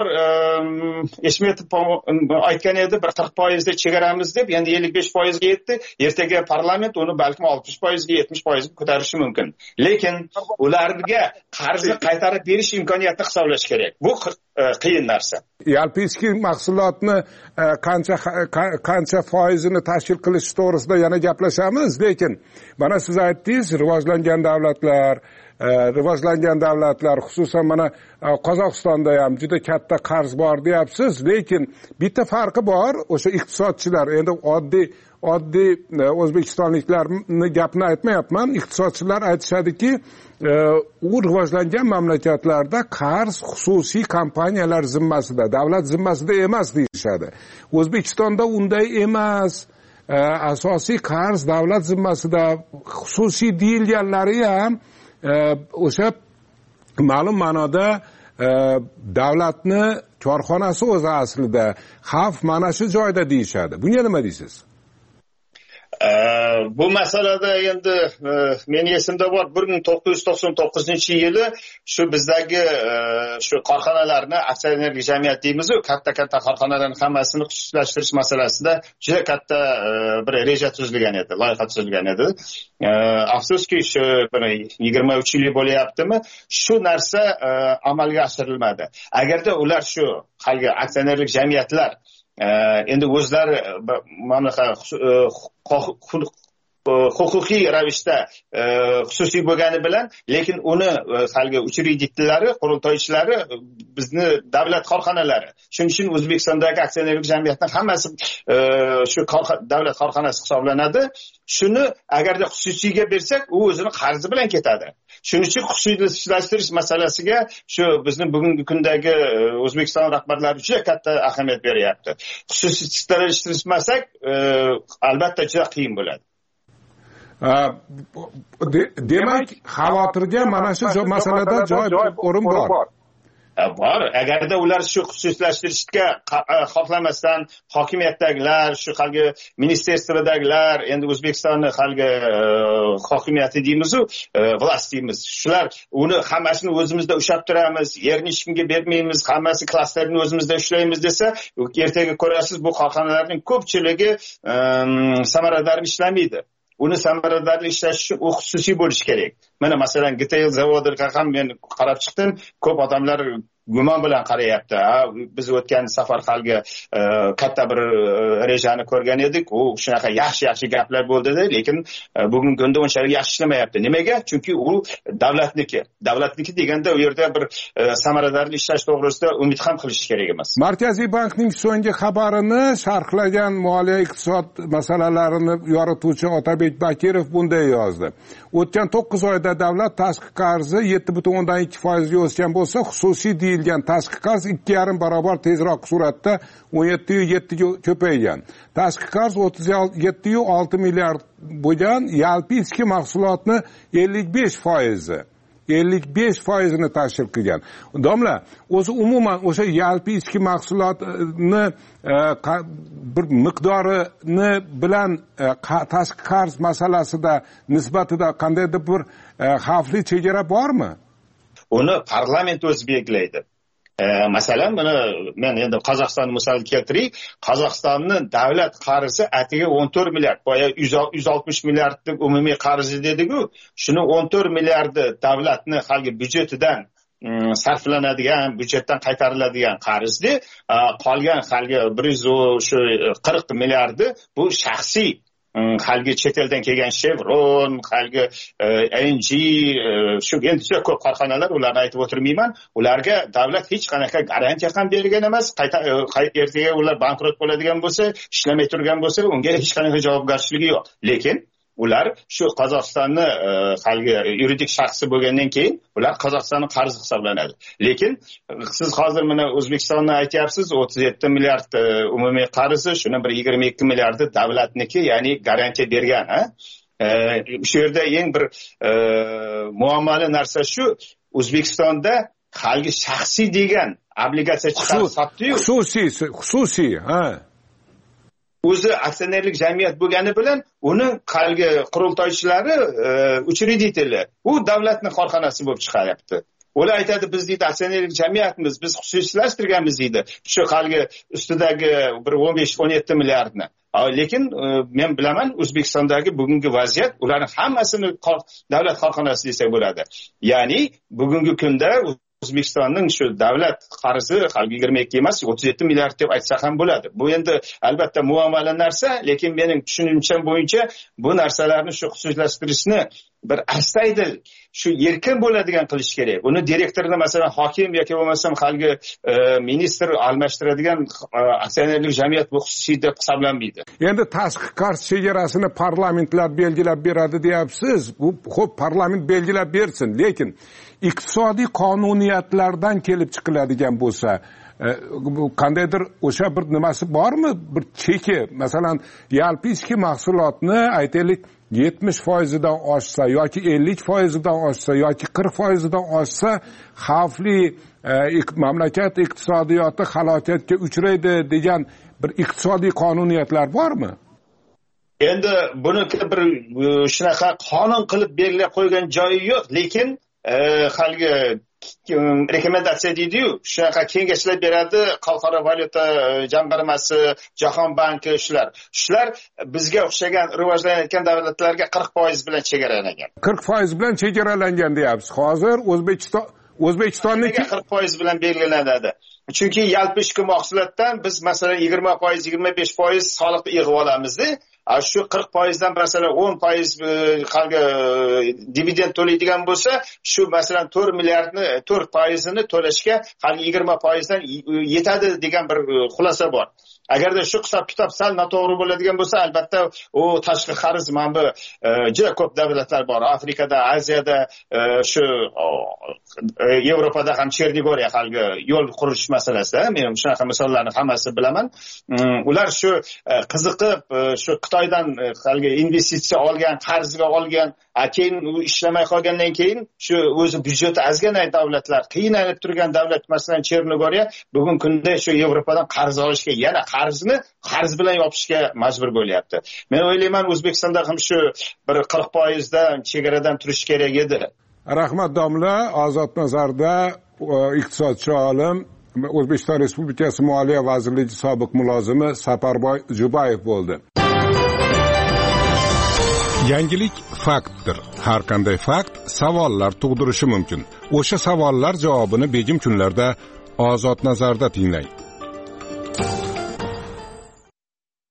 Eshmetov aytgan edi, bir qirq foizda chegaramiz deb, endi ellik besh foizga yetdi. Ertaga parlament uni balki oltmish foizga, yetmish foizga ko'tarishi mumkin. Lekin ularga qarzni qaytarib berish imkoniyatini hisoblash kerak. Bu qiyin narsa. Yalpi ichki mahsulotni qancha qancha foizini tashkil qilish to'g'risida yana gaplashamiz, lekin mana siz aytdingiz, rivojlangan davlatlar rivojlangan davlatlar, xususan mana Qozog'istonda ham juda katta qarz bor deyapsiz, lekin bitta farqi bor, o'sha iqtisodchilar, endi oddiy oddiy o'zbekistonliklarni gapini aytmayapman, iqtisodchilar aytishadiki, u rivojlangan mamlakatlarda qarz xususiy kompaniyalar zimmasida, davlat zimmasida emas deyishadi. O'zbekistonda unday emas. Asosiy qarz davlat zimmasida, xususiy deyilganlari ham o'sha ma'lum ma'noda davlatni korxonasi o'zi aslida xavf mana shu joyda deyishadi. Bunga nima deysiz? Bu masalada endi meni esimda bor, bir ming to'qqiz yuz to'qson to'qqizinchi yili shu bizdagi shu korxonalarni aksionerlik jamiyat deymiz, katta katta korxonalarning hammasini xususiylashtirish masalasida juda katta bir reja tuzilgan edi, loyiha tuzilgan edi. Afsuski shu yigirma uch yil bo'lyaptimi, shu narsa amalga oshirilmadi. Agarda ular shu haligi aksionerlik jamiyatlar endi o'zlari mana huquqiy ravishda xususiy bo'lgani bilan, lekin uni haligi uchreditelari, qurultoychilari bizni davlat korxonalari. Shuning uchun O'zbekistondagi aksionerlik jamiyatning hammasi shu davlat korxonasi hisoblanadi. Shuni agarda xususiyga bersak, u o'zini qarzi bilan ketadi. Shuning uchun xususiylashtirish masalasiga shu bizning bugungi kundagi O'zbekiston rahbarlari juda katta ahamiyat beryapti. Xususiylashtirmasak, albatta juda qiyin bo'ladi. Demak, xavotirga mana shu masalada joy o'rin bor. Bor. Agarda ular shu xususiylashtirishga xohlamasdan hokimiyatdagilar, shu haligi ministerstvadagilar, endi O'zbekistonning haligi hokimiyati deymiz-ku, vlast deymiz. Shular uni hammasini o'zimizda ushlab turamiz, yerni hech kimga bermaymiz, hammasi klasterni o'zimizda ushlaymiz desa, ertaga ko'rasiz bu korxonalarning ko'pchiligi samarador ishlamaydi. Uni samaradorli ishlash uchun u xususiy bo'lishi kerak. Mana masalan Gitayl zavodiga ham men qarab chiqdim, ko'p odamlar gumon bilan qarayapti. Biz o'tgan safar haligi katta bir rejani ko'rgan edik. U shunaqa yaxshi-yaxshi gaplar bo'ldi-da, lekin bugungi kunda unchalik yaxshi ishlamayapti. Nimaga? Chunki u davlatniki. Davlatniki deganda u yerda bir samaradorli ishlash to'g'risida umid ham qilish kerak emas. Markaziy bankning so'nggi xabarini sharhlagan moliya iqtisod masalalarini yorituvchi Otabek Bakirov bunday yozdi. O'tgan to'qqiz oyda davlat tashqi qarzi yetti butun o'ndan ikki foizga o'sgan bo'lsa, xususiy deyilgan tashqi qarz ikki yarim barobar tezroq suratda o'n yetti nuqta yetti ga ko'paygan. Tashqi qarz o'ttiz yetti nuqta olti milliard bo'lgan, yalpi ichki mahsulotni ellik besh foizi ellik besh foizini tashkil qilgan. Domla, o'zi umuman o'sha yalpi ichki mahsulotni bir miqdorini bilan tashqi qarz masalasida nisbatida qandaydir bir xavfli chegara bormi? Uni parlament o'zi belgilaydi. Masalan, buni men endi Qozog'istonni misol keltiray. Qozog'istonning davlat qarzi atiga o'n to'rt milliard, boya yuz oltmish milliardlik umumiy qarzi dedik-ku, shuni o'n to'rt milliardi davlatning haligi byudjetidan sarflanadigan, byudjetdan qaytariladigan qarzdi, qolgan haligi bir yuz qirq milliardi bu shaxsiy haligi chet eldan kelgan Chevron, haligi A N G, shu endi juda ko'p korxonalar, ularni aytib o'tirmayman, ularga davlat hech qanaqa garantiya ham bergan emas. Ertaga ular bankrot bo'ladigan bo'lsa, ishlamay turgan bo'lsa, unga hech qanaqa javobgarchiligi yo'q. Lekin ular shu Qozog'istonni haligi yuridik shaxsi bo'lgandan keyin ular Qozog'istonning qarzi hisoblanadi. Lekin siz hozir mana O'zbekistonni aytyapsiz, o'ttiz yetti milliard umumiy qarzi, shuni bir yigirma ikki milliardi davlatniki, ya'ni garantiya bergan, ha? Shu yerda eng bir muammoli narsa shu, O'zbekistonda haligi shaxsiy degan obligatsiya chiqarib sotdi-yu. Xususiy, xususiy, ha. O'zi aksionerlik jamiyat bo'lgani bilan uni haligi qurultoychilari, uchrediteli, u davlatning korxonasi bo'lib chiqaryapti. Ular aytadi, biz deydi aksionerlik jamiyatmiz, biz xususiylashtirganmiz deydi. Shu haligi ustidagi bir o'n besh o'n yetti milliardni. Lekin men bilaman, O'zbekistondagi bugungi vaziyat ularning hammasini davlat korxonasi desak bo'ladi. Ya'ni bugungi kunda O'zbekistonning shu davlat qarzi haligi yigirma ikki emas, o'ttiz yetti milliard deb aytsa ham bo'ladi. Bu endi albatta muammoli narsa, lekin mening tushunishim bo'yicha bu narsalarni shu xususiylashtirishni bir astaydil shu erkin bo'ladigan qilish kerak. Buni direktorni masalan hokim yoki bo'lmasam haligi ministr almashtiradigan aksionerlik jamiyat bu xususiy deb hisoblanmaydi. Endi tashqi qarz chegarasini parlamentlar belgilab beradi deyapsiz. Bu xo'p, parlament belgilab bersin, lekin iqtisodiy qonuniyatlardan kelib chiqiladigan bo'lsa, bu qandaydir o'sha bir nimasi bormi? Bir cheki, masalan, yalpi ichki mahsulotni aytaylik yetmish foizidan oshsa yoki ellik foizidan oshsa yoki qirq foizidan oshsa xavfli e, mamlakat iqtisodiyoti halokatga uchraydi degan bir iqtisodiy qonuniyatlar bormi? Endi buni bir shunaqa qonun qilib belgilab qo'ygan joyi yo'q, lekin haligi rekomendatsiya deydi-yu, shunaqa kengashlar beradi Xalqaro valyuta jamg'armasi, Jahon banki shular. Shular bizga o'xshagan rivojlanayotgan davlatlarga qirq foiz bilan chegaralangan. qirq foiz bilan chegaralangan deyapsiz. Hozir O'zbekiston O'zbekistonniki qirq foiz bilan belgilanadi. Chunki yalpi ichki mahsulotdan biz masalan yigirma foiz, yigirma besh foiz soliqni yig'ib olamiz-da. Shu qirq foizdan masalan o'n foiz qalga dividend to'laydigan bo'lsa, shu masalan to'rt milliardni to'rt foizini to'lashga hali yigirma foizdan yetadi degan bir xulosa bor. Agarda shu hisob-kitob sal noto'g'ri bo'ladigan bo'lsa, albatta u tashqi qarz mana bu juda ko'p davlatlar bor. Afrikada, Aziyada, shu Yevropada ham Chernigoriya haligi yo'l qurish masalasida, men shunaqa misollarni hammasini bilaman. Ular shu qiziqib, shu Xitoydan haligi investitsiya olgan, qarzga olgan, keyin u ishlamay qolgandan keyin shu o'zi byudjeti ozgina davlatlar, qiynalib turgan davlat, masalan Chernigoriya bugungi kunda shu Yevropadan qarz olishga, yana qarzni qarz bilan yopishga majbur bo'lyapti. Men o'ylayman, O'zbekistonda ham shu bir qirq foizdan chegaradan turish kerak edi. Rahmat domla, Ozod Nazarda iqtisodchi olim, O'zbekiston Respublikasi Moliya vazirligi sobiq mulozimi Saparboy Jubayev bo'ldi. Yangilik faktdir. Har qanday fakt savollar tug'dirishi mumkin. O'sha savollar javobini begim kunlarda Ozod Nazarda tinglang.